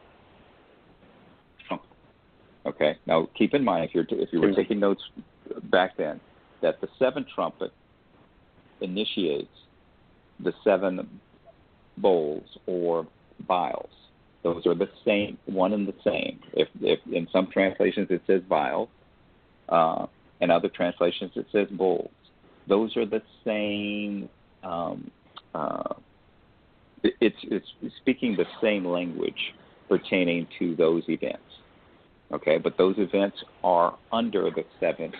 S2: trumpet. Okay. Now, keep in mind, if you're if you were taking notes back then, that the seventh trumpet initiates the seven bowls or vials. Those are the same, one and the same. If, if in some translations it says vials. Uh, In other translations, it says bowls. Those are the same. Um, uh, it, it's, it's speaking the same language pertaining to those events. Okay, but those events are under the seventh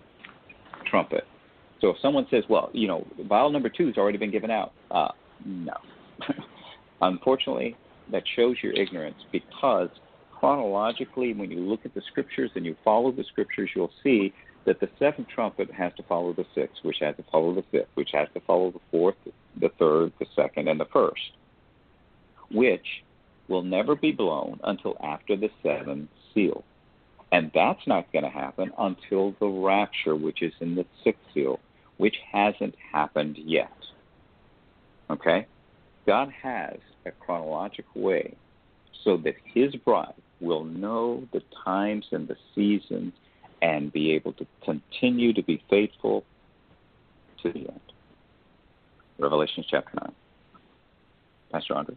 S2: trumpet. So if someone says, "Well, you know, vial number two has already been given out," uh, no. Unfortunately, that shows your ignorance, because chronologically, when you look at the scriptures and you follow the scriptures, you'll see that the seventh trumpet has to follow the sixth, which has to follow the fifth, which has to follow the fourth, the third, the second, and the first, which will never be blown until after the seventh seal. And that's not going to happen until the rapture, which is in the sixth seal, which hasn't happened yet. Okay? God has a chronological way so that his bride will know the times and the seasons and be able to continue to be faithful to the end. Revelation chapter nine. Pastor Andre?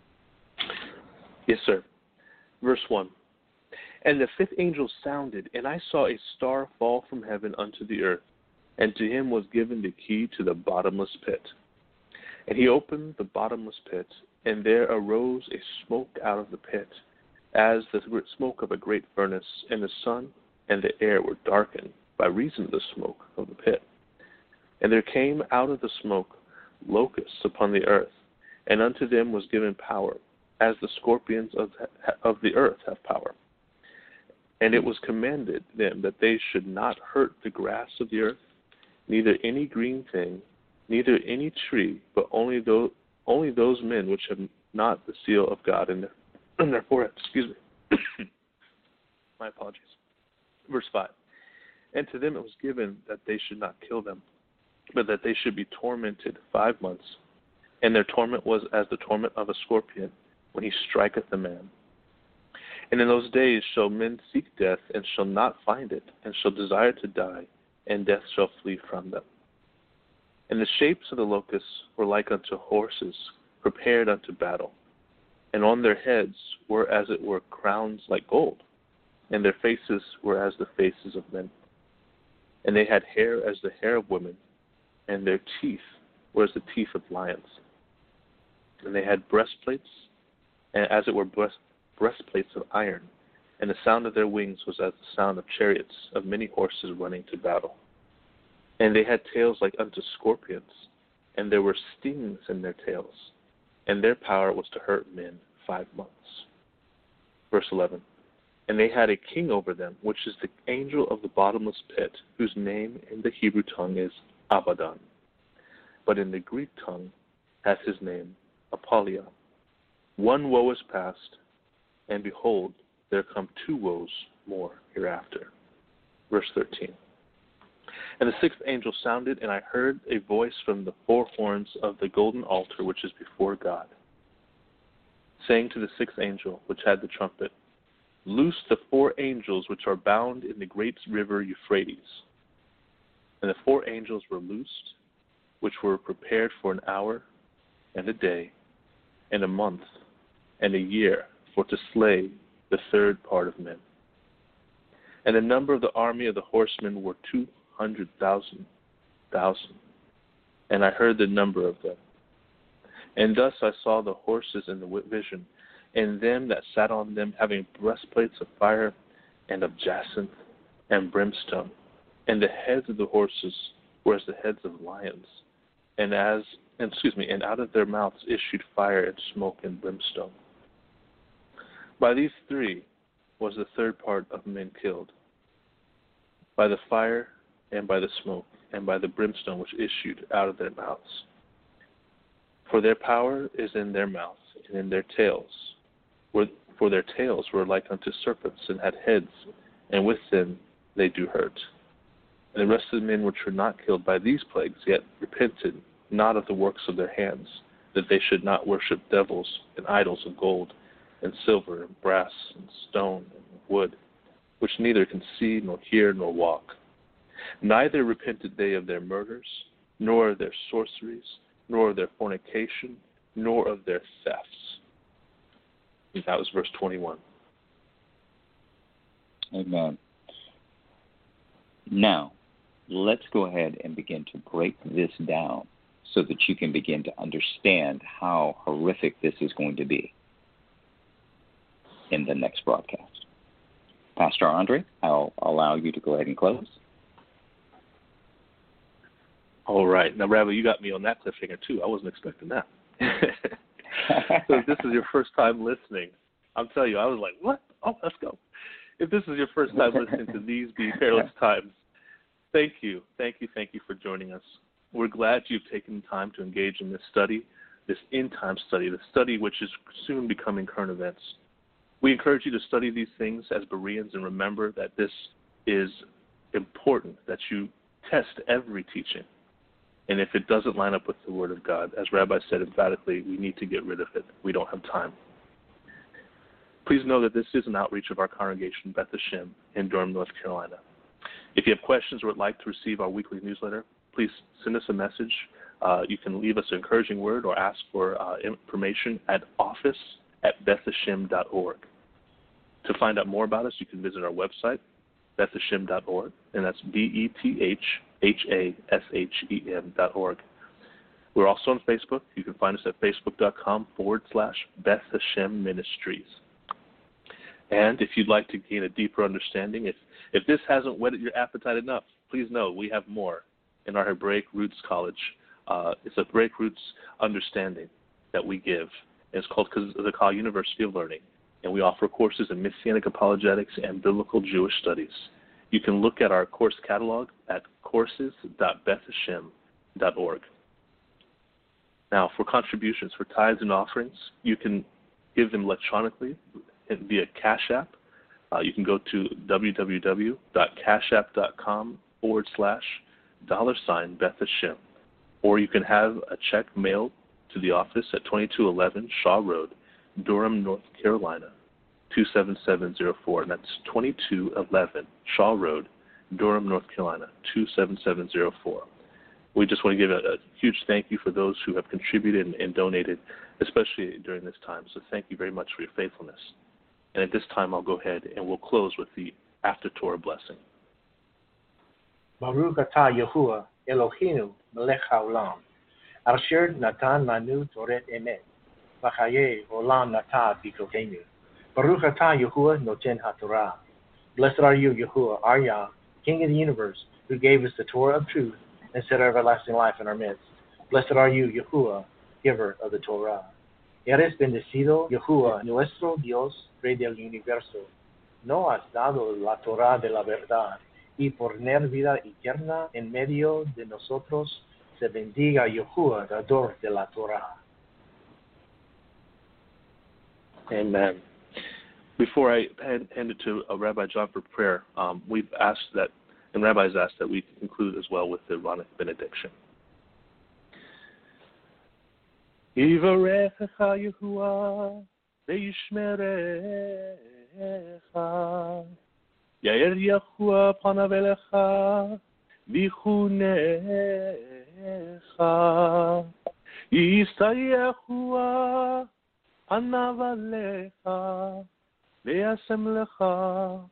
S3: Yes, sir. Verse one. And the fifth angel sounded, and I saw a star fall from heaven unto the earth, and to him was given the key to the bottomless pit. And he opened the bottomless pit, and there arose a smoke out of the pit, as the smoke of a great furnace, and the sun and the air were darkened by reason of the smoke of the pit. And there came out of the smoke locusts upon the earth, and unto them was given power, as the scorpions of of the earth have power. And it was commanded them that they should not hurt the grass of the earth, neither any green thing, neither any tree, but only those only those men which have not the seal of God in their in their forehead. Excuse me. My apologies. Verse five. And to them it was given that they should not kill them, but that they should be tormented five months. And their torment was as the torment of a scorpion when he striketh a man. And in those days shall men seek death, and shall not find it, and shall desire to die, and death shall flee from them. And the shapes of the locusts were like unto horses prepared unto battle, and on their heads were as it were crowns like gold, and their faces were as the faces of men. And they had hair as the hair of women, and their teeth were as the teeth of lions. And they had breastplates, and as it were breast, breastplates of iron, and the sound of their wings was as the sound of chariots of many horses running to battle. And they had tails like unto scorpions, and there were stings in their tails, and their power was to hurt men five months. Verse eleven. And they had a king over them, which is the angel of the bottomless pit, whose name in the Hebrew tongue is Abaddon, but in the Greek tongue hath his name Apollyon. One woe is past, and behold, there come two woes more hereafter. Verse thirteen. And the sixth angel sounded, and I heard a voice from the four horns of the golden altar which is before God, saying to the sixth angel which had the trumpet, Loose the four angels which are bound in the great river Euphrates. And the four angels were loosed, which were prepared for an hour, and a day, and a month, and a year, for to slay the third part of men. And the number of the army of the horsemen were two hundred thousand, thousand. And I heard the number of them. And thus I saw the horses in the vision, and them that sat on them having breastplates of fire and of jacinth and brimstone. And the heads of the horses were as the heads of lions, and as and, excuse me, and out of their mouths issued fire and smoke and brimstone. By these three was the third part of men killed, by the fire and by the smoke and by the brimstone which issued out of their mouths. For their power is in their mouth and in their tails, for their tails were like unto serpents and had heads, and with them they do hurt. And the rest of the men which were not killed by these plagues yet repented not of the works of their hands, that they should not worship devils and idols of gold and silver and brass and stone and wood, which neither can see nor hear nor walk. Neither repented they of their murders, nor of their sorceries, nor of their fornication, nor of their thefts. And that was verse twenty-one.
S2: Amen. Now, let's go ahead and begin to break this down so that you can begin to understand how horrific this is going to be in the next broadcast. Pastor Andre, I'll allow you to go ahead and close.
S3: All right. Now, Rabbi, you got me on that cliffhanger, too. I wasn't expecting that. So if this is your first time listening, I'll tell you, I was like, what? Oh, let's go. If this is your first time listening to These Be Perilous Times, thank you. Thank you, thank you for joining us. We're glad you've taken time to engage in this study, this end-time study, the study which is soon becoming current events. We encourage you to study these things as Bereans and remember that this is important, that you test every teaching. And if it doesn't line up with the Word of God, as Rabbi said emphatically, we need to get rid of it. We don't have time. Please know that this is an outreach of our congregation, Beth Hashem, in Durham, North Carolina. If you have questions or would like to receive our weekly newsletter, please send us a message. Uh, you can leave us an encouraging word or ask for uh, information at office at beth hashem dot org. To find out more about us, you can visit our website, beth hashem dot org, and that's B E T H H A S H E M dot org. We're also on Facebook. You can find us at facebook.com forward slash Beth Hashem Ministries. And if you'd like to gain a deeper understanding, if, if this hasn't whetted your appetite enough, please know we have more in our Hebraic Roots College. Uh, it's a Hebraic Roots understanding that we give. It's called Kazakh University of Learning, and we offer courses in Messianic apologetics and biblical Jewish studies. You can look at our course catalog at courses dot beth hashem dot org. Now, for contributions, for tithes and offerings, you can give them electronically via Cash App. Uh, you can go to www.cashapp.com forward slash dollar sign Beth Hashem, or you can have a check mailed to the office at twenty-two eleven Shaw Road, Durham, North Carolina, two seven seven zero four, and that's twenty-two eleven Shaw Road, Durham, North Carolina, two seven seven zero four. We just want to give a, a huge thank you for those who have contributed and, and donated, especially during this time. So thank you very much for your faithfulness. And at this time, I'll go ahead and we'll close with the after Torah blessing.
S4: Baruch atah Yahuwah Eloheinu melech haolam, asher natan lanu toret emet, v'chaye olam natah bikoteinu. Baruch atah Yahuwah noten haTorah. Blessed are you, Yahuwah, our Yah, King of the universe, who gave us the Torah of truth and set our everlasting life in our midst. Blessed are you, Yahuwah, giver of the Torah. Eres bendecido, Yahuwah, nuestro Dios, Rey del universo. No has dado la Torah de la verdad, y por tener vida eterna en medio de nosotros, se bendiga Yahuwah, dador de la Torah.
S3: Amen. Before I hand, hand it to uh, Rabbi John for prayer, um, we've asked that, and Rabbi's asked that we conclude as well with the Aaronic benediction. Yivarechecha Yehuah ve'yishmerecha Yair Yahuah panav elecha v'chunecha Yisa Yahuah panav alecha ve'yasem lecha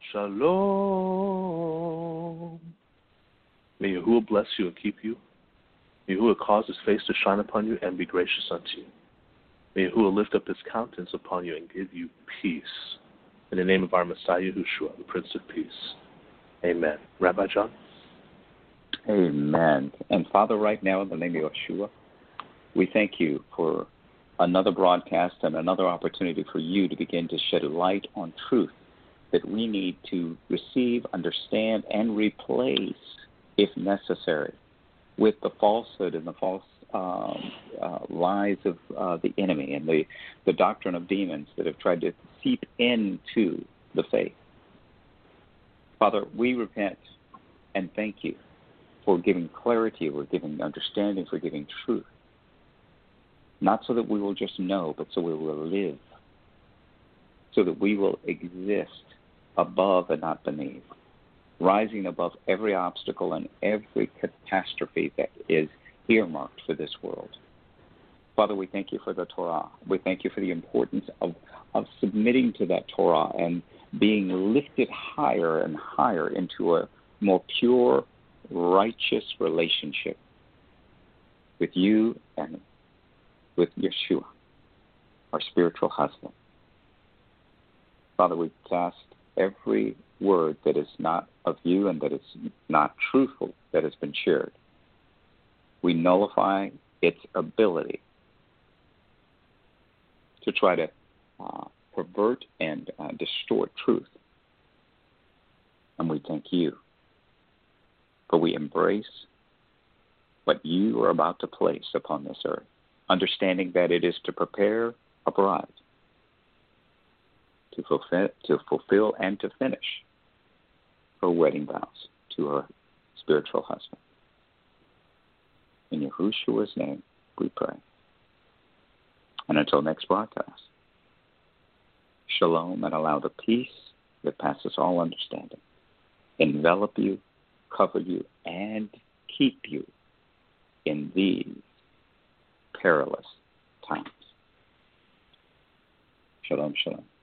S3: shalom. May Yahuwah bless you and keep you. May Yahuwah cause his face to shine upon you and be gracious unto you. May Yahuwah lift up his countenance upon you and give you peace. In the name of our Messiah, Yahushua, the Prince of Peace. Amen. Rabbi John?
S2: Amen. And Father, right now, in the name of Yeshua, we thank you for another broadcast and another opportunity for you to begin to shed light on truth that we need to receive, understand, and replace, if necessary, with the falsehood and the false um, uh, lies of uh, the enemy and the, the doctrine of demons that have tried to seep into the faith. Father, we repent and thank you for giving clarity, for giving understanding, for giving truth. Not so that we will just know, but so we will live, so that we will exist above and not beneath, rising above every obstacle and every catastrophe that is earmarked for this world. Father, we thank you for the Torah. We thank you for the importance of, of submitting to that Torah and being lifted higher and higher into a more pure, righteous relationship with you and with Yeshua, our spiritual husband. Father, we cast every word that is not of you and that is not truthful that has been shared. We nullify its ability to try to uh, pervert and uh, distort truth. And we thank you, for we embrace what you are about to place upon this earth, understanding that it is to prepare a bride to fulfill, to fulfill and to finish her wedding vows to her spiritual husband. In Yahushua's name, we pray. And until next broadcast, shalom, and allow the peace that passes all understanding envelop you, cover you, and keep you in these perilous times. Shalom, shalom.